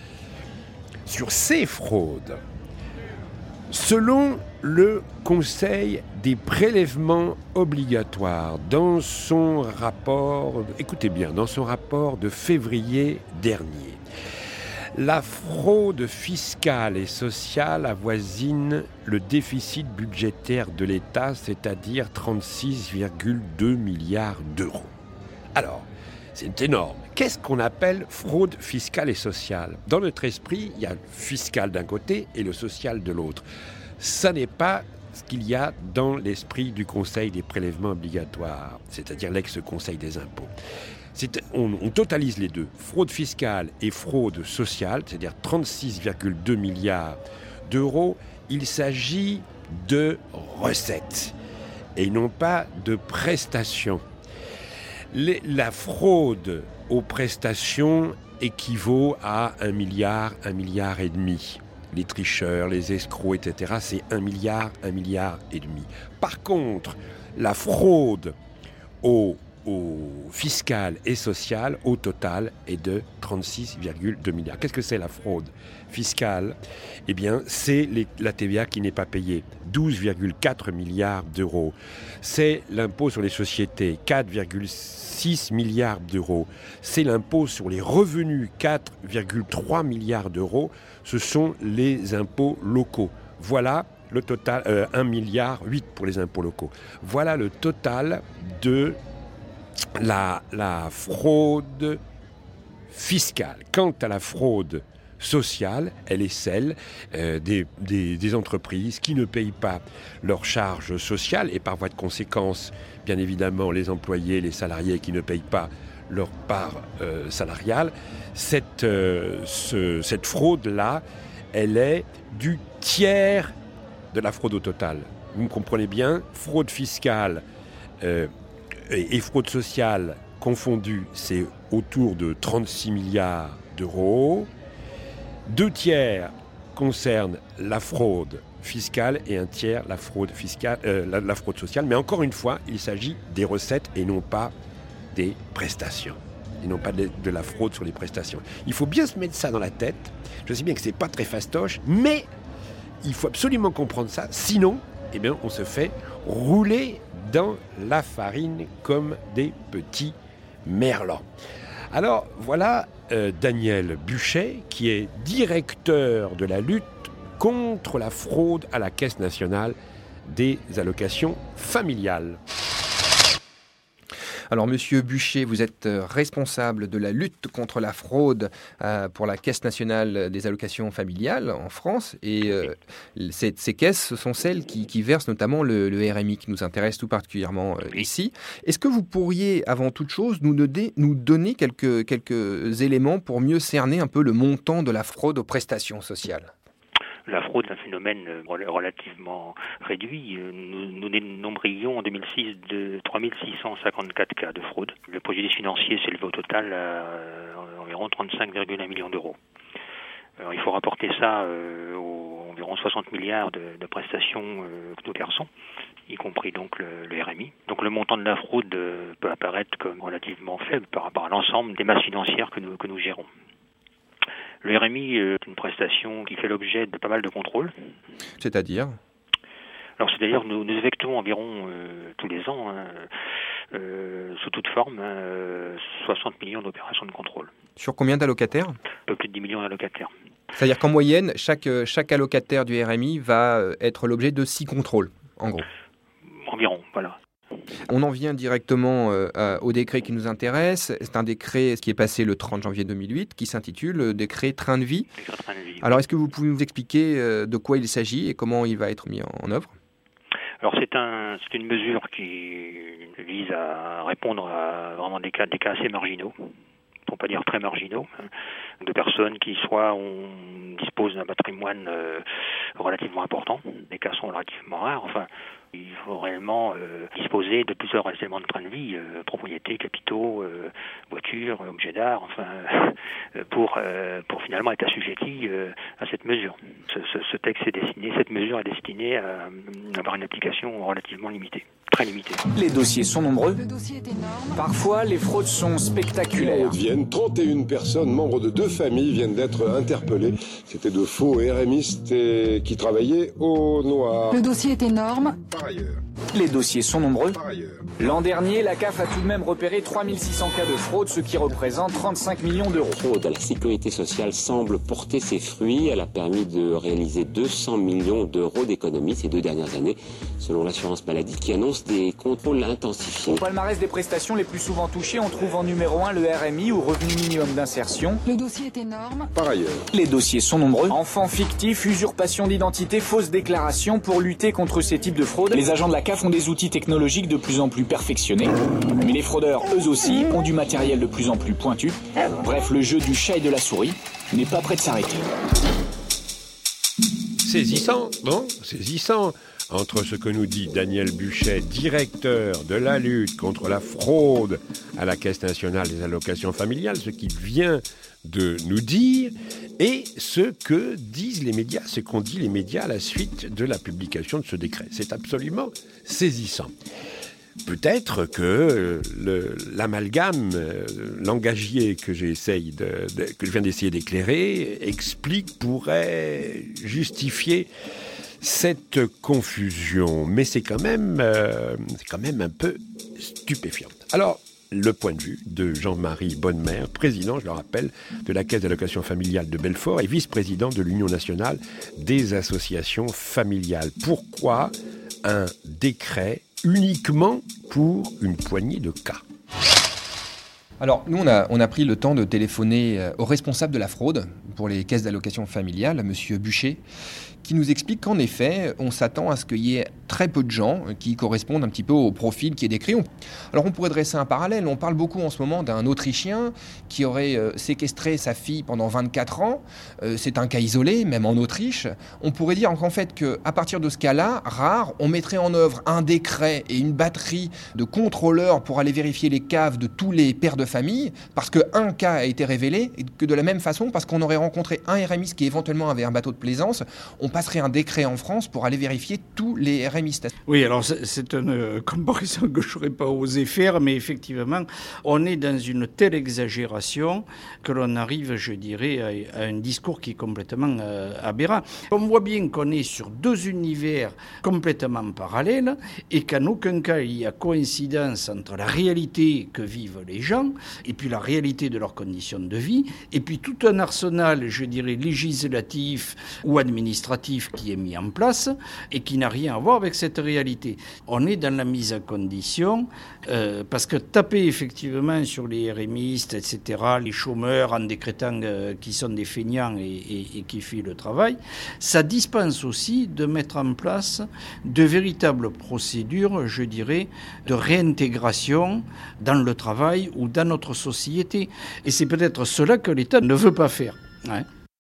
Sur ces fraudes, selon le Conseil des prélèvements obligatoires, dans son rapport, écoutez bien, dans son rapport de février dernier, la fraude fiscale et sociale avoisine le déficit budgétaire de l'État, c'est-à-dire trente-six virgule deux milliards d'euros. Alors, c'est énorme. Qu'est-ce qu'on appelle fraude fiscale et sociale? Dans notre esprit, il y a le fiscal d'un côté et le social de l'autre. Ça n'est pas ce qu'il y a dans l'esprit du Conseil des prélèvements obligatoires, c'est-à-dire l'ex-Conseil des impôts. C'est, on, on totalise les deux, fraude fiscale et fraude sociale, c'est-à-dire trente-six virgule deux milliards d'euros. Il s'agit de recettes et non pas de prestations. Les, la fraude aux prestations équivaut à un milliard, un milliard et demi. Les tricheurs, les escrocs, et cetera, c'est un milliard, un milliard et demi. Par contre, la fraude au, au fiscal et social, au total, est de trente-six virgule deux milliards. Qu'est-ce que c'est la fraude fiscale? Eh bien, c'est les, la T V A qui n'est pas payée, douze virgule quatre milliards d'euros. C'est l'impôt sur les sociétés, quatre virgule six milliards d'euros. C'est l'impôt sur les revenus, quatre virgule trois milliards d'euros. Ce sont les impôts locaux. Voilà le total, euh, un virgule huit milliard pour les impôts locaux. Voilà le total de la, la fraude fiscale. Quant à la fraude sociale, elle est celle euh, des, des, des entreprises qui ne payent pas leurs charges sociales et par voie de conséquence, bien évidemment, les employés, les salariés qui ne payent pas leur part euh, salariale. Cette, euh, ce, cette fraude-là, elle est du tiers de la fraude au total. Vous me comprenez bien, fraude fiscale euh, et, et fraude sociale confondues, c'est autour de trente-six milliards d'euros. Deux tiers concernent la fraude fiscale et un tiers la fraude fiscale, euh, la, la fraude sociale. Mais encore une fois, il s'agit des recettes et non pas des prestations. Et non pas de, de la fraude sur les prestations. Il faut bien se mettre ça dans la tête. Je sais bien que c'est pas très fastoche, mais il faut absolument comprendre ça. Sinon, eh bien, on se fait rouler dans la farine comme des petits merlans. Alors voilà euh, Daniel Buchet, qui est directeur de la lutte contre la fraude à la Caisse nationale des allocations familiales. Alors, Monsieur Buchet, vous êtes responsable de la lutte contre la fraude euh, pour la Caisse nationale des allocations familiales en France. Et euh, ces, ces caisses, ce sont celles qui, qui versent notamment le, le R M I, qui nous intéresse tout particulièrement euh, ici. Est-ce que vous pourriez, avant toute chose, nous donner, nous donner quelques, quelques éléments pour mieux cerner un peu le montant de la fraude aux prestations sociales ? La fraude est un phénomène relativement réduit. Nous, nous dénombrions en deux mille six de trois mille six cent cinquante-quatre cas de fraude. Le préjudice financier s'élève au total à environ trente-cinq virgule un millions d'euros. Alors, il faut rapporter ça euh, aux environ soixante milliards de, de prestations euh, que nous versons, y compris donc le, le R M I. Donc le montant de la fraude euh, peut apparaître comme relativement faible par rapport à l'ensemble des masses financières que nous, que nous gérons. Le R M I est une prestation qui fait l'objet de pas mal de contrôles. C'est-à-dire ? Alors, c'est-à-dire que nous, nous effectuons environ euh, tous les ans, hein, euh, sous toute forme, hein, soixante millions d'opérations de contrôle. Sur combien d'allocataires ? Un peu plus de dix millions d'allocataires. C'est-à-dire qu'en moyenne, chaque, chaque allocataire du R M I va être l'objet de six contrôles, en gros. Environ, voilà. On en vient directement euh, au décret qui nous intéresse. C'est un décret qui est passé le trente janvier deux mille huit, qui s'intitule le décret Train de vie. Décret Train de vie. Alors, est-ce que vous pouvez nous expliquer euh, de quoi il s'agit et comment il va être mis en, en œuvre ? Alors, c'est, un, c'est une mesure qui vise à répondre à vraiment des cas, des cas assez marginaux, pour pas dire très marginaux, hein, de personnes qui soit on dispose d'un patrimoine euh, relativement important. Les cas sont relativement rares. Enfin, il faut réellement euh, disposer de plusieurs éléments de train de vie, euh, propriétés, capitaux, euh, voitures, objets d'art, enfin, euh, pour euh, pour finalement être assujetti euh, à cette mesure. Ce, ce, ce texte est destiné, cette mesure est destinée à, à avoir une application relativement limitée, très limitée. Les dossiers sont nombreux. Le dossier est énorme. Parfois, les fraudes sont spectaculaires. En Haute-Vienne, trente et une personnes, membres de deux familles, viennent d'être interpellées. C'était de faux RMistes et qui travaillaient au noir. Le dossier est énorme. Par ailleurs. Les dossiers sont nombreux. Par ailleurs. L'an dernier, la C A F a tout de même repéré trois mille six cents cas de fraude, ce qui représente trente-cinq millions d'euros. La fraude à la sécurité sociale semble porter ses fruits. Elle a permis de réaliser deux cents millions d'euros d'économies ces deux dernières années, selon l'assurance maladie, qui annonce des contrôles intensifiés. Au palmarès des prestations les plus souvent touchées, on trouve en numéro un le R M I ou revenu minimum d'insertion. Le dossier est énorme. Par ailleurs. Les dossiers sont nombreux. Enfants fictifs, usurpation d'identité, fausses déclarations. Pour lutter contre ces types de fraudes, les agents de la C A F ont des outils technologiques de plus en plus perfectionnés. Mais les fraudeurs, eux aussi, ont du matériel de plus en plus pointu. Bref, le jeu du chat et de la souris n'est pas prêt de s'arrêter. Saisissant, non ? Saisissant. Entre ce que nous dit Daniel Buchet, directeur de la lutte contre la fraude à la Caisse nationale des allocations familiales, ce qu'il vient de nous dire, et ce que disent les médias, ce qu'ont dit les médias à la suite de la publication de ce décret. C'est absolument saisissant. Peut-être que le, l'amalgame euh, langagier que, j'essaye de, de, que je viens d'essayer d'éclairer explique, pourrait justifier cette confusion, mais c'est quand même, euh, c'est quand même un peu stupéfiant. Alors, le point de vue de Jean-Marie Bonnemère, président, je le rappelle, de la Caisse d'allocation familiale de Belfort et vice-président de l'Union nationale des associations familiales. Pourquoi un décret uniquement pour une poignée de cas ? Alors, nous, on a, on a pris le temps de téléphoner au responsable de la fraude pour les caisses d'allocation familiale, M. Bûcher, qui nous explique qu'en effet, on s'attend à ce qu'il y ait très peu de gens qui correspondent un petit peu au profil qui est décrit. Alors, on pourrait dresser un parallèle. On parle beaucoup en ce moment d'un Autrichien qui aurait euh, séquestré sa fille pendant vingt-quatre ans. Euh, c'est un cas isolé, même en Autriche. On pourrait dire qu'en fait, qu'à partir de ce cas-là, rare, on mettrait en œuvre un décret et une batterie de contrôleurs pour aller vérifier les caves de tous les pères de famille, parce qu'un cas a été révélé, et que de la même façon, parce qu'on aurait rencontré un R M I qui éventuellement avait un bateau de plaisance, on passerait un décret en France pour aller vérifier tous les R M I. Oui, alors c'est, c'est une euh, comparaison que je n'aurais pas osé faire, mais effectivement, on est dans une telle exagération que l'on arrive, je dirais, à, à un discours qui est complètement euh, aberrant. On voit bien qu'on est sur deux univers complètement parallèles et qu'en aucun cas il y a coïncidence entre la réalité que vivent les gens et puis la réalité de leurs conditions de vie et puis tout un arsenal, je dirais, législatif ou administratif qui est mis en place et qui n'a rien à voir avec cette réalité. On est dans la mise à condition euh, parce que taper effectivement sur les RMistes, et cetera, les chômeurs en décrétant euh, qu'ils sont des feignants et, et, et qui fuient le travail, ça dispense aussi de mettre en place de véritables procédures, je dirais, de réintégration dans le travail ou dans notre société. Et c'est peut-être cela que l'État ne veut pas faire. Ouais.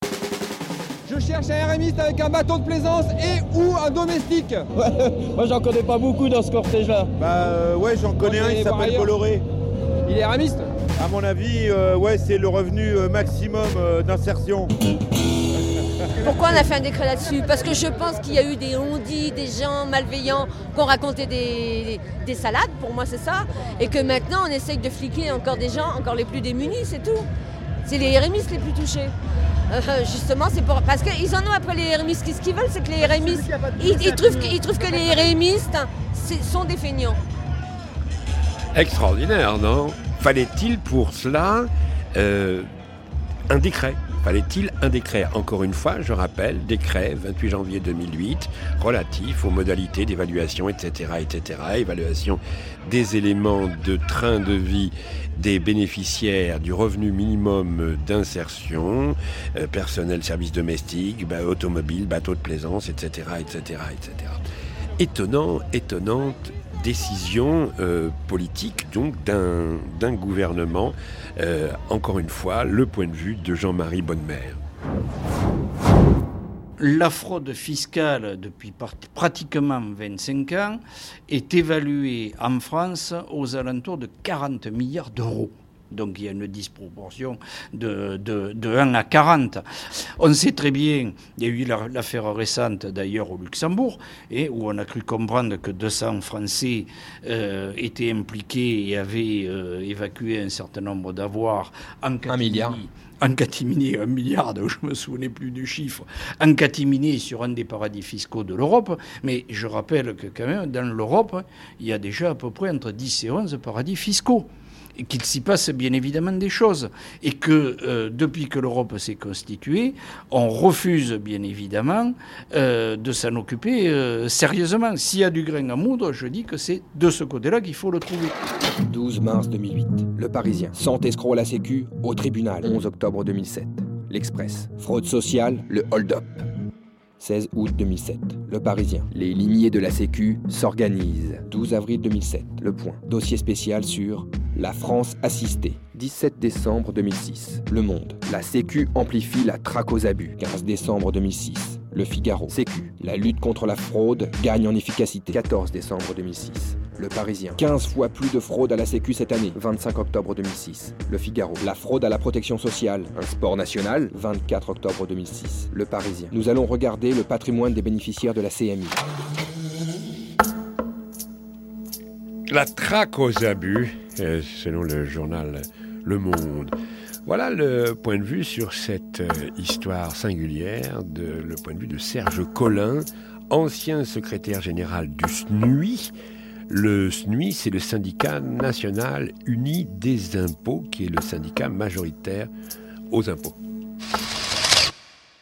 Je cherche un RMiste avec un bateau de plaisance et ou un domestique. Ouais, moi j'en connais pas beaucoup dans ce cortège-là. Bah euh, ouais, j'en connais un, il s'appelle Bolloré. Il est RMiste ? À mon avis, euh, ouais, c'est le revenu euh, maximum euh, d'insertion. Pourquoi on a fait un décret là-dessus ? Parce que je pense qu'il y a eu des on-dit, des gens malveillants qui ont raconté des, des salades, pour moi c'est ça, et que maintenant on essaye de fliquer encore des gens, encore les plus démunis, c'est tout. C'est les RMistes les plus touchés. Euh, justement, c'est pour... parce qu'ils en ont après les RMistes. Ce qu'ils veulent, c'est que les RMistes, ils, ils, trouvent, que, ils trouvent que les RMistes sont des feignants. Extraordinaire, non ? Fallait-il pour cela euh, un décret ? Fallait-il un décret ? Encore une fois, je rappelle, décret vingt-huit janvier deux mille huit, relatif aux modalités d'évaluation, et cetera, et cetera, évaluation des éléments de train de vie des bénéficiaires du revenu minimum d'insertion, euh, personnel, services domestiques, bah, automobile, bateau de plaisance, et cetera, et cetera, et cetera. Étonnant, étonnante décision euh, politique donc d'un, d'un gouvernement. Euh, encore une fois, le point de vue de Jean-Marie Bonnemère. La fraude fiscale, depuis pratiquement vingt-cinq ans, est évaluée en France aux alentours de quarante milliards d'euros. Donc il y a une disproportion de, de, de un à quarante. On sait très bien, il y a eu l'affaire récente d'ailleurs au Luxembourg, et où on a cru comprendre que deux cents Français euh, étaient impliqués et avaient euh, évacué un certain nombre d'avoirs en catimini. Un milliard. En catimini, un milliard, donc je ne me souvenais plus du chiffre, en catimini sur un des paradis fiscaux de l'Europe. Mais je rappelle que quand même, dans l'Europe, il y a déjà à peu près entre dix et onze paradis fiscaux. Et qu'il s'y passe bien évidemment des choses. Et que euh, depuis que l'Europe s'est constituée, on refuse bien évidemment euh, de s'en occuper euh, sérieusement. S'il y a du grain à moudre, je dis que c'est de ce côté-là qu'il faut le trouver. douze mars deux mille huit, Le Parisien. cent escrocs à la Sécu au tribunal. onze octobre deux mille sept, L'Express. Fraude sociale, le hold-up. seize août deux mille sept, Le Parisien. Les limiers de la Sécu s'organisent. douze avril deux mille sept, Le Point. Dossier spécial sur la France assistée. dix-sept décembre deux mille six, Le Monde. La Sécu amplifie la traque aux abus. quinze décembre deux mille six, Le Figaro. Sécu. La lutte contre la fraude gagne en efficacité. quatorze décembre deux mille six, Le Parisien. quinze fois plus de fraude à la Sécu cette année. vingt-cinq octobre deux mille six, Le Figaro. La fraude à la protection sociale, un sport national. vingt-quatre octobre deux mille six, Le Parisien. Nous allons regarder le patrimoine des bénéficiaires de la C M I. La traque aux abus, euh, selon le journal Le Monde. Voilà le point de vue sur cette euh, histoire singulière, de, le point de vue de Serge Collin, ancien secrétaire général du S N U I. Le S N U I, c'est le syndicat national uni des impôts, qui est le syndicat majoritaire aux impôts.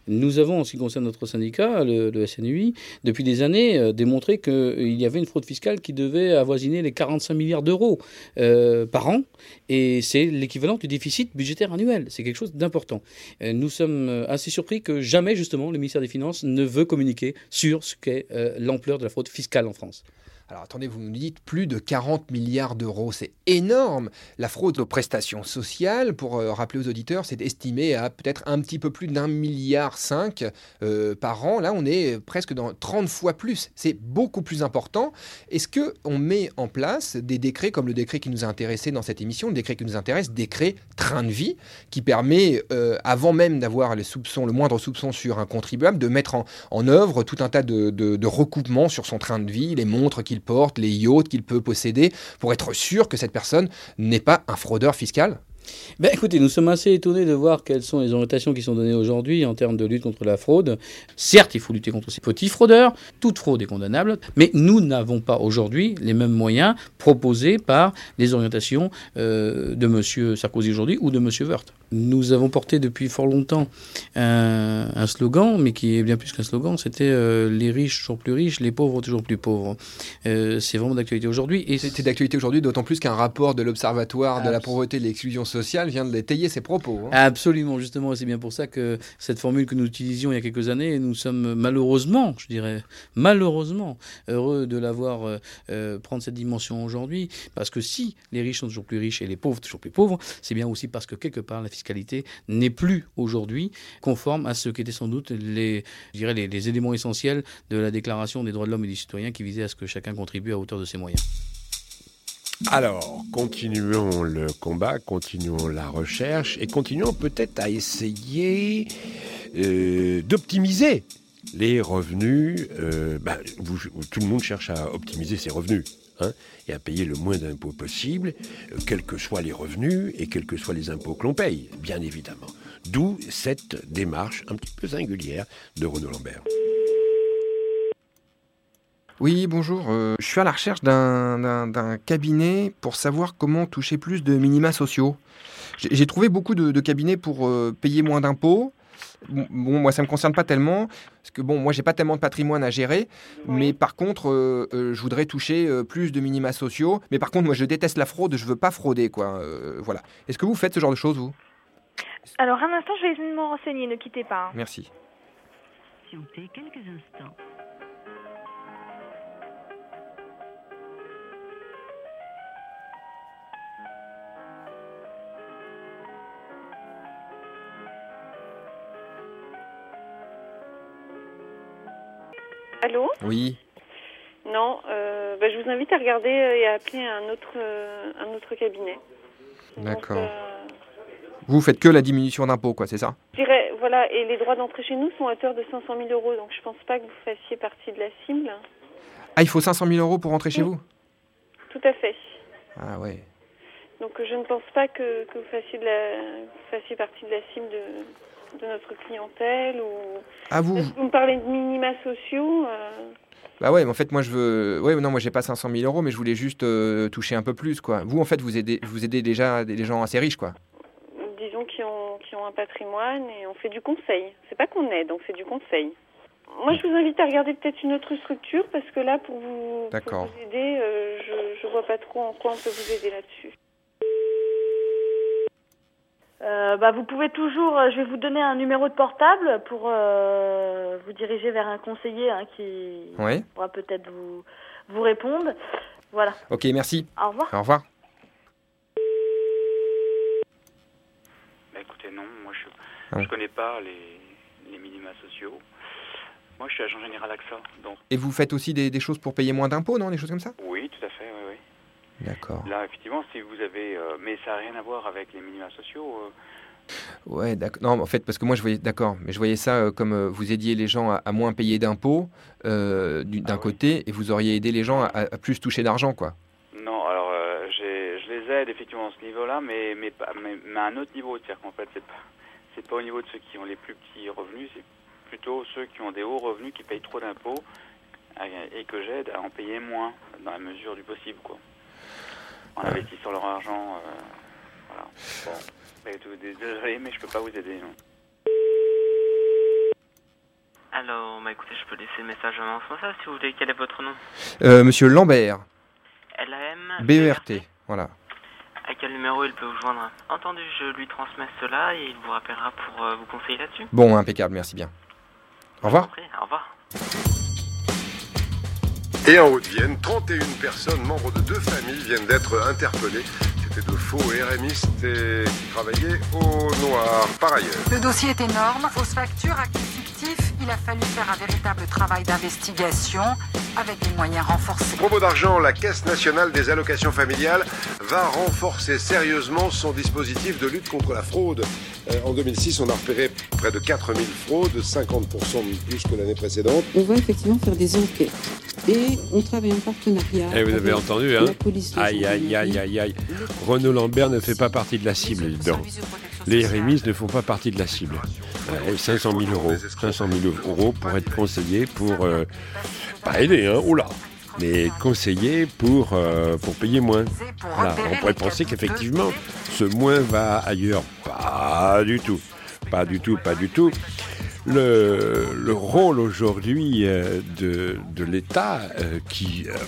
Nous avons, en ce qui concerne notre syndicat, le, le S N U I, depuis des années, euh, démontré qu'il y avait une fraude fiscale qui devait avoisiner les quarante-cinq milliards d'euros euh, par an. Et c'est l'équivalent du déficit budgétaire annuel. C'est quelque chose d'important. Euh, nous sommes assez surpris que jamais, justement, le ministère des Finances ne veut communiquer sur ce qu'est euh, l'ampleur de la fraude fiscale en France. Alors attendez, vous nous dites plus de quarante milliards d'euros, c'est énorme. La fraude aux prestations sociales, pour euh, rappeler aux auditeurs, c'est estimé à peut-être un petit peu plus d'un milliard cinq euh, par an. Là, on est presque dans trente fois plus. C'est beaucoup plus important. Est-ce qu'on met en place des décrets comme le décret qui nous a intéressés dans cette émission, le décret qui nous intéresse, décret train de vie, qui permet, euh, avant même d'avoir les soupçons, le moindre soupçon sur un contribuable, de mettre en, en œuvre tout un tas de, de, de recoupements sur son train de vie, les montres qu'il porte, les yachts qu'il peut posséder, pour être sûr que cette personne n'est pas un fraudeur fiscal? Ben, écoutez, nous sommes assez étonnés de voir quelles sont les orientations qui sont données aujourd'hui en termes de lutte contre la fraude. Certes, il faut lutter contre ces petits fraudeurs. Toute fraude est condamnable. Mais nous n'avons pas aujourd'hui les mêmes moyens proposés par les orientations euh, de M. Sarkozy aujourd'hui ou de M. Woerth. Nous avons porté depuis fort longtemps un, un slogan, mais qui est bien plus qu'un slogan. C'était euh, les riches toujours plus riches, les pauvres toujours plus pauvres. Euh, c'est vraiment d'actualité aujourd'hui. Et c'est d'actualité aujourd'hui, d'autant plus qu'un rapport de l'Observatoire Absol- de la pauvreté et de l'exclusion sociale vient de étayer ces propos. Hein. Absolument, justement. C'est bien pour ça que cette formule que nous utilisions il y a quelques années, nous sommes malheureusement, je dirais, malheureusement heureux de la voir euh, euh, prendre cette dimension aujourd'hui. Parce que si les riches sont toujours plus riches et les pauvres toujours plus pauvres, c'est bien aussi parce que quelque part la fiscalité n'est plus aujourd'hui conforme à ce qu'étaient sans doute les, je dirais, les, les éléments essentiels de la Déclaration des droits de l'homme et du citoyen qui visait à ce que chacun contribue à hauteur de ses moyens. Alors, continuons le combat, continuons la recherche et continuons peut-être à essayer euh, d'optimiser les revenus. Euh, ben, vous, tout le monde cherche à optimiser ses revenus. Hein, et à payer le moins d'impôts possible, euh, quels que soient les revenus et quels que soient les impôts que l'on paye, bien évidemment. D'où cette démarche un petit peu singulière de Renaud Lambert. Oui, bonjour. Euh, je suis à la recherche d'un, d'un, d'un cabinet pour savoir comment toucher plus de minima sociaux. J'ai, j'ai trouvé beaucoup de, de cabinets pour euh, payer moins d'impôts. Bon, bon, moi, ça ne me concerne pas tellement, parce que bon, moi, j'ai pas tellement de patrimoine à gérer, oui. mais par contre, euh, euh, je voudrais toucher euh, plus de minima sociaux. Mais par contre, moi, je déteste la fraude, je veux pas frauder, quoi. Euh, voilà. Est-ce que vous faites ce genre de choses, vous ? Alors, un instant, je vais essayer de me renseigner, ne quittez pas. Hein. Merci. Patientez quelques instants. Allô ? Oui. Non, euh, bah, je vous invite à regarder et à appeler un autre, euh, un autre cabinet. D'accord. Donc, euh... Vous faites que la diminution d'impôts, quoi, c'est ça ? Je dirais, voilà, et les droits d'entrée chez nous sont à hauteur de cinq cent mille euros, donc je pense pas que vous fassiez partie de la cible. Ah, il faut cinq cent mille euros pour rentrer chez oui. vous ? Tout à fait. Ah ouais. Donc je ne pense pas que, que vous, fassiez de la, vous fassiez partie de la cible de, de notre clientèle. Ou... Ah vous Vous me parlez de minima sociaux euh... Bah ouais, mais en fait, moi, je veux... Ouais, non, moi, j'ai pas cinq cent mille euros, mais je voulais juste euh, toucher un peu plus, quoi. Vous, en fait, vous aidez, vous aidez déjà des gens assez riches, quoi. Disons qui ont, qui ont un patrimoine et on fait du conseil. C'est pas qu'on aide, on fait du conseil. Moi, je vous invite à regarder peut-être une autre structure, parce que là, pour vous, pour vous aider, euh, je, je vois pas trop en quoi on peut vous aider là-dessus. Euh, bah, vous pouvez toujours, je vais vous donner un numéro de portable pour euh, vous diriger vers un conseiller hein, qui ouais. pourra peut-être vous, vous répondre. Voilà. Ok, merci. Au revoir. Au revoir. Bah, écoutez, non, moi je ah. je connais pas les, les minima sociaux. Moi je suis agent général A X A. Donc... Et vous faites aussi des, des choses pour payer moins d'impôts, non ? Des choses comme ça ? Oui, tout à fait, oui, oui. D'accord. Là, effectivement, si vous avez... Euh, mais ça n'a rien à voir avec les minima sociaux. Euh... Ouais, d'accord. Non, en fait, parce que moi, je voyais... D'accord, mais je voyais ça euh, comme euh, vous aidiez les gens à, à moins payer d'impôts euh, du, d'un ah, côté, oui. et vous auriez aidé les gens à, à plus toucher d'argent, quoi. Non, alors, euh, j'ai, je les aide effectivement à ce niveau-là, mais, mais, mais, mais à un autre niveau. C'est-à-dire qu'en fait, c'est pas, c'est pas au niveau de ceux qui ont les plus petits revenus, c'est plutôt ceux qui ont des hauts revenus, qui payent trop d'impôts, et que j'aide à en payer moins, dans la mesure du possible, quoi. En investissant leur argent, euh, voilà. Bon, désolé, mais je peux pas vous aider. Non. Alors, bah écoutez, je peux laisser le message à mon responsable si vous voulez. Quel est votre nom? euh, Monsieur Lambert. L A M B E R T, voilà. À quel numéro il peut vous joindre? Entendu, je lui transmets cela et il vous rappellera pour euh, vous conseiller là-dessus. Bon, impeccable, merci bien. Au revoir. Au revoir. Et en Haute-Vienne, trente et une personnes, membres de deux familles, viennent d'être interpellées. C'était de faux RMistes et qui travaillaient au noir. Par ailleurs. Le dossier est énorme. Fausse facture, actes fictifs. Il a fallu faire un véritable travail d'investigation avec des moyens renforcés. Propos d'argent, la Caisse nationale des allocations familiales va renforcer sérieusement son dispositif de lutte contre la fraude. Euh, en deux mille six, on a repéré près de quatre mille fraudes, cinquante pour cent de plus que l'année précédente. On va effectivement faire des enquêtes. Et on travaille en partenariat. Et vous avez entendu, hein? La police, Aïe, aïe, aïe, aïe, aïe. Renaud Lambert ne fait pas partie de la cible, évidemment. Les R M I ne font pas partie de la cible. Ouais, cinq cent mille euros. cinq cent mille euros pour être conseillé pour... Euh, pas aider, hein, oula, mais conseiller pour, euh, pour payer moins. Voilà. On pourrait penser qu'effectivement, ce moins va ailleurs. Pas du tout. Pas du tout, pas du tout. Le, le rôle aujourd'hui euh, de, de l'État, euh, qui, euh,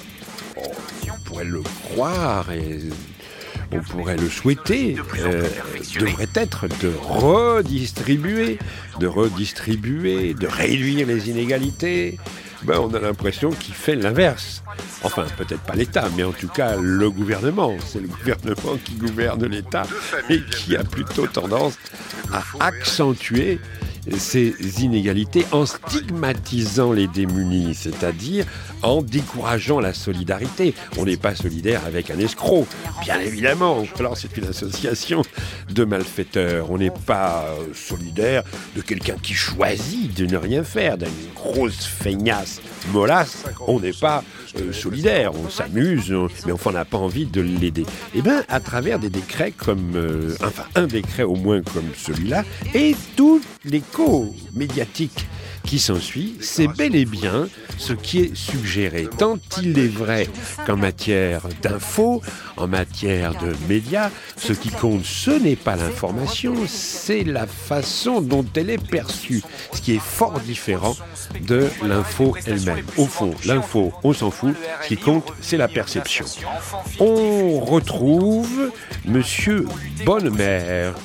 on pourrait le croire et on pourrait le souhaiter, euh, devrait être de redistribuer, de redistribuer, de réduire les inégalités. Ben, on a l'impression qu'il fait l'inverse. Enfin, peut-être pas l'État, mais en tout cas le gouvernement. C'est le gouvernement qui gouverne l'État et qui a plutôt tendance à accentuer ces inégalités en stigmatisant les démunis, c'est-à-dire en décourageant la solidarité. On n'est pas solidaire avec un escroc, bien évidemment. Alors c'est une association de malfaiteurs. On n'est pas solidaire de quelqu'un qui choisit de ne rien faire, d'une grosse feignasse mollasse. On n'est pas euh, solidaire, on s'amuse, on... mais enfin on n'a pas envie de l'aider. Et bien à travers des décrets comme, euh, enfin un décret au moins comme celui-là, et tout l'écho médiatique qui s'ensuit, c'est bel et bien ce qui est suggéré. Tant il est vrai qu'en matière d'infos, en matière de médias, ce qui compte, ce n'est pas l'information, c'est la façon dont elle est perçue, ce qui est fort différent de l'info elle-même. Au fond, l'info, on s'en fout, ce qui compte, c'est la perception. On retrouve Monsieur Bonnemère.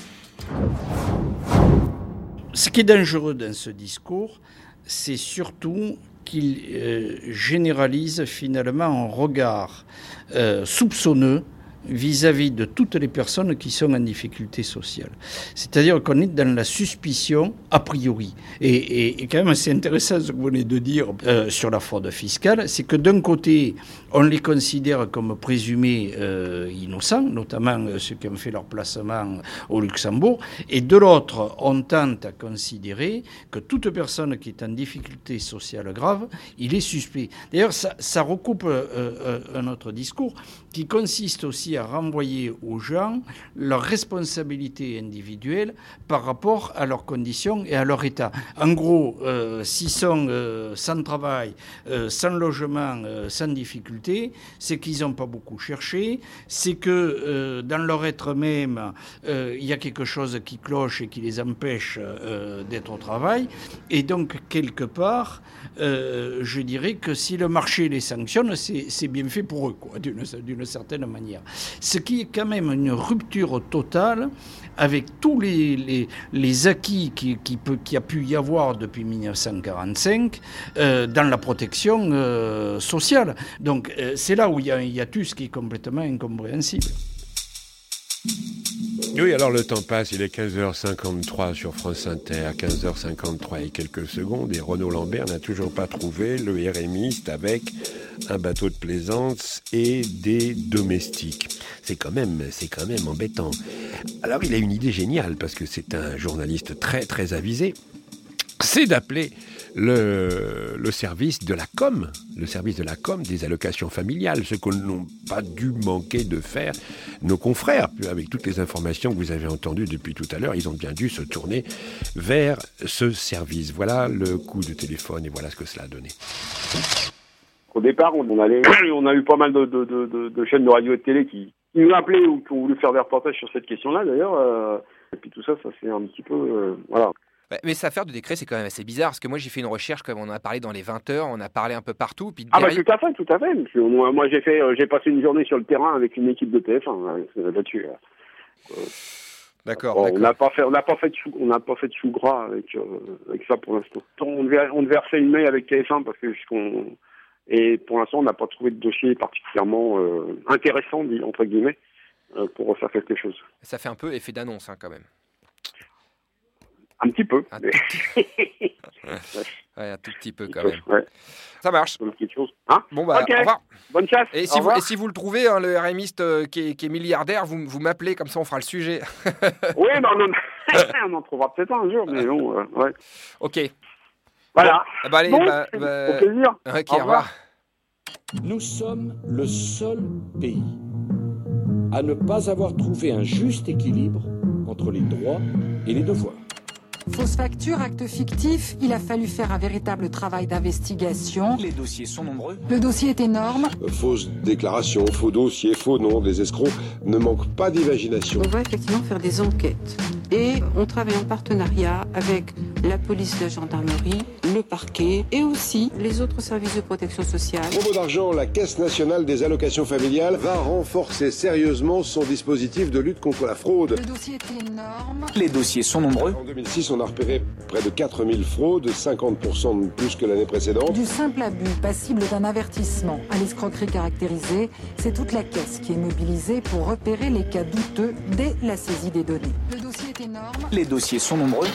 Ce qui est dangereux dans ce discours, c'est surtout qu'il euh, généralise finalement un regard euh, soupçonneux vis-à-vis de toutes les personnes qui sont en difficulté sociale. C'est-à-dire qu'on est dans la suspicion a priori. Et, et, et quand même, c'est intéressant ce que vous venez de dire euh, sur la fraude fiscale, c'est que d'un côté, on les considère comme présumés euh, innocents, notamment euh, ceux qui ont fait leur placement au Luxembourg, et de l'autre, on tente à considérer que toute personne qui est en difficulté sociale grave, il est suspect. D'ailleurs, ça, ça recoupe euh, euh, un autre discours qui consiste aussi à renvoyer aux gens leur responsabilité individuelle par rapport à leurs conditions et à leur état. En gros, euh, s'ils sont euh, sans travail, euh, sans logement, euh, sans difficulté, c'est qu'ils n'ont pas beaucoup cherché, c'est que euh, dans leur être même, euh, il y a quelque chose qui cloche et qui les empêche euh, d'être au travail. Et donc, quelque part, euh, je dirais que si le marché les sanctionne, c'est, c'est bien fait pour eux, quoi, d'une, d'une certaine manière. Ce qui est quand même une rupture totale avec tous les, les, les acquis qui, qui, peut, qui a pu y avoir depuis dix-neuf cent quarante-cinq euh, dans la protection euh, sociale. Donc euh, c'est là où il y a un hiatus qui est complètement incompréhensible. Oui, alors le temps passe, il est quinze heures cinquante-trois sur France Inter, à quinze heures cinquante-trois et quelques secondes, et Renaud Lambert n'a toujours pas trouvé le RMiste avec un bateau de plaisance et des domestiques. C'est quand même, c'est quand même embêtant. Alors il a une idée géniale, parce que c'est un journaliste très très avisé, c'est d'appeler le, le service de la com, le service de la com des allocations familiales, ce que n'ont pas dû manquer de faire nos confrères. Avec toutes les informations que vous avez entendues depuis tout à l'heure, ils ont bien dû se tourner vers ce service. Voilà le coup de téléphone et voilà ce que cela a donné. Au départ, on, allait, on a eu pas mal de, de, de, de chaînes de radio et de télé qui, qui nous appelaient ou qui ont voulu faire des reportages sur cette question-là, d'ailleurs. Euh, et puis tout ça, ça c'est un petit peu... Euh, voilà. Ouais, mais cette affaire de décret, c'est quand même assez bizarre, parce que moi j'ai fait une recherche, comme on en a parlé dans les vingt heures, on a parlé un peu partout. Puis ah derrière... bah tout à fait, tout à fait. Moi, moi j'ai fait, euh, j'ai passé une journée sur le terrain avec une équipe de T F un euh, là-dessus. Euh, d'accord. Bon, d'accord. on n'a pas fait, on n'a pas fait de chou, on n'a pas fait de chou gras avec euh, avec ça pour l'instant. On devait, on devait refilmer avec T F un parce que jusqu'on et pour l'instant on n'a pas trouvé de dossier particulièrement euh, intéressant entre guillemets euh, pour faire quelque chose. Ça fait un peu effet d'annonce hein, quand même. Un petit peu. Un mais... tout petit... ouais, un tout petit peu quand même. Ouais. Ça marche. Quelque chose. Hein bon bah okay. au revoir. Bonne chasse. Et si, vous, et si vous le trouvez, hein, le RMiste euh, qui, est, qui est milliardaire, vous, vous m'appelez, comme ça on fera le sujet. oui, bah, on, en... on en trouvera peut-être un jour, mais non. Euh, ouais. Ok. Voilà. Bon, bah, allez, bon, bah, bah... au plaisir. Ok, au revoir. revoir. Nous sommes le seul pays à ne pas avoir trouvé un juste équilibre entre les droits et les devoirs. Fausse facture, acte fictif, il a fallu faire un véritable travail d'investigation. Les dossiers sont nombreux. Le dossier est énorme. Fausses déclarations, faux dossiers, faux noms, des escrocs, ne manquent pas d'imagination. On va effectivement faire des enquêtes. Et on travaille en partenariat avec la police, la gendarmerie, le parquet et aussi les autres services de protection sociale. Promo d'argent, la Caisse nationale des allocations familiales va renforcer sérieusement son dispositif de lutte contre la fraude. Le dossier est énorme. Les dossiers sont nombreux. En deux mille six, on a repéré près de quatre mille fraudes, cinquante pour cent de plus que l'année précédente. Du simple abus passible d'un avertissement à l'escroquerie caractérisée, c'est toute la caisse qui est mobilisée pour repérer les cas douteux dès la saisie des données. Le dossier est énorme. Les dossiers sont nombreux.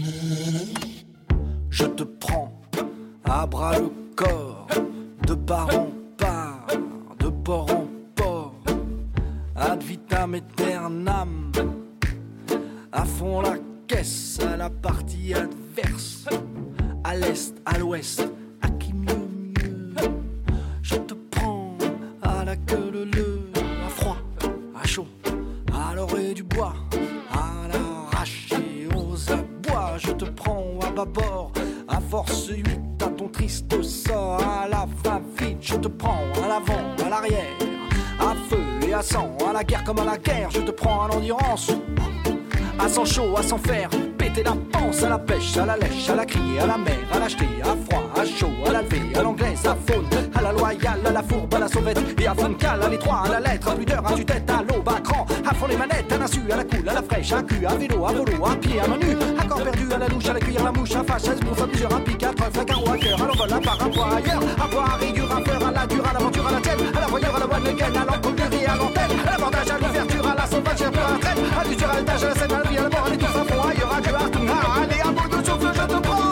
Je te prends à bras le corps, de part en part, de port en port, ad vitam aeternam, à fond la caisse, à la partie adverse, à l'est, à l'ouest, à qui mieux mieux. Je te prends à la queue leu, à froid, à chaud, à l'orée du bois, à l'arraché aux abois. Je te prends à bâbord, à force huit, à ton triste sort, à la va-vite. Je te prends à l'avant, à l'arrière, à feu et à sang, à la guerre comme à la guerre. Je te prends à l'endurance, à sang chaud, à sang faire péter la panse, à la pêche, à la lèche, à la criée, à la mer, à l'acheter, à froid, à chaud, à la levée, à l'anglaise, à faune, à la loyale, à la fourbe, à la sauvette, et à Foncal, à l'étroit, à la lettre, à pudeur, à tue-tête, à l'aube, à cran, à fond les manettes, à l'insu, à la coule, à la fraîche, à cul, à vélo, à volo, à pied, à main nue, à corps perdu, à la louche, à la cuillère, à la mouche, à face, à bouffe, à plusieurs, à pic, à trèfle, à carreau, à cœur, à l'envol, à part, à poids, ailleurs, à poids, à rigueur, à fleur, à la dure, à l'aventure, à la tienne, à la voyeur, à la one again, à l'encollerie, à l'antenne, à l'abordage, à l'ouverture, à la sauvage, à la traîne, à l'usure, à l'étage, à la scène, à la vie, à la mort, à l'étouffe, à fond, ailleurs, à du art, allez, à bout de souffle, je te prends.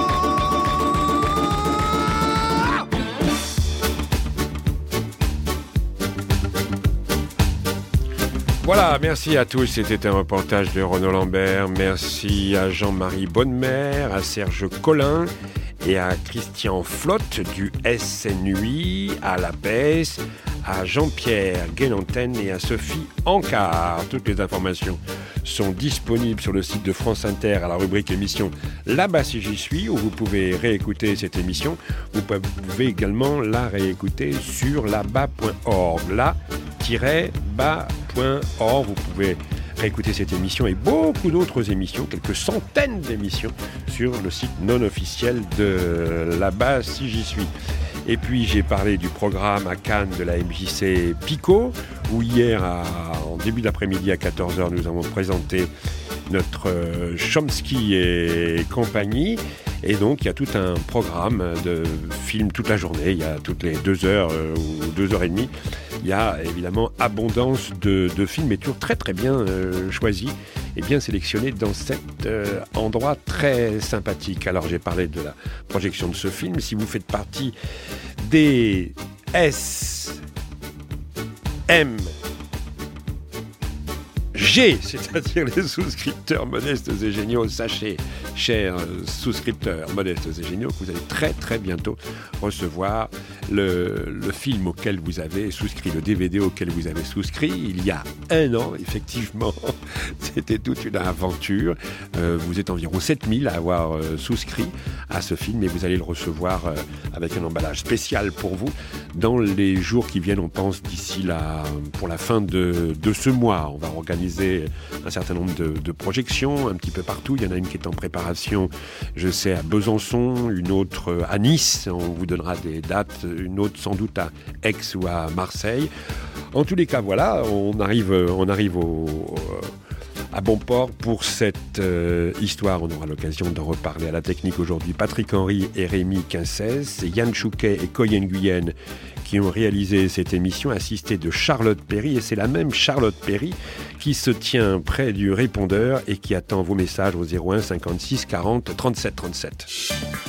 Voilà, merci à tous. C'était un reportage de Renaud Lambert. Merci à Jean-Marie Bonnemère, à Serge Collin et à Christian Flotte du S N U I, à l'A P E S, à Jean-Pierre Guénanten et à Sophie Ancard. Toutes les informations sont disponibles sur le site de France Inter à la rubrique émission Là-bas si j'y suis, où vous pouvez réécouter cette émission. Vous pouvez également la réécouter sur là-bas point org. Là-bas point org. Vous pouvez réécouter cette émission et beaucoup d'autres émissions, quelques centaines d'émissions sur le site non officiel de Là-bas si j'y suis. Et puis j'ai parlé du programme à Cannes de la M J C Pico, où hier, à, en début d'après-midi à quatorze heures, nous avons présenté notre euh, Chomsky et compagnie. Et donc il y a tout un programme de films toute la journée, il y a toutes les deux heures euh, ou deux heures et demie. Il y a évidemment abondance de, de films, et toujours très très bien euh, choisis et bien sélectionnés dans cet euh, endroit très sympathique. Alors j'ai parlé de la projection de ce film. Si vous faites partie des S M G, c'est-à-dire les souscripteurs modestes et géniaux, sachez, chers souscripteurs modestes et géniaux, que vous allez très très bientôt recevoir le, le film auquel vous avez souscrit, le D V D auquel vous avez souscrit il y a un an, effectivement. C'était toute une aventure. Euh, vous êtes environ sept mille à avoir euh, souscrit à ce film, et vous allez le recevoir euh, avec un emballage spécial pour vous dans les jours qui viennent, on pense d'ici la, pour la fin de, de ce mois. On va organiser un certain nombre de, de projections un petit peu partout. Il y en a une qui est en préparation, je sais, à Besançon, une autre à Nice. On vous donnera des dates, une autre sans doute à Aix ou à Marseille. En tous les cas, voilà, on arrive, on arrive au... au à bon port pour cette euh, histoire. On aura l'occasion d'en reparler. À la technique aujourd'hui, Patrick Henry et Rémi Quincès. C'est Yann Chouquet et Koyen Guyenne qui ont réalisé cette émission, assistée de Charlotte Perry. Et c'est la même Charlotte Perry qui se tient près du répondeur et qui attend vos messages au zéro un cinquante-six quarante trente-sept trente-sept.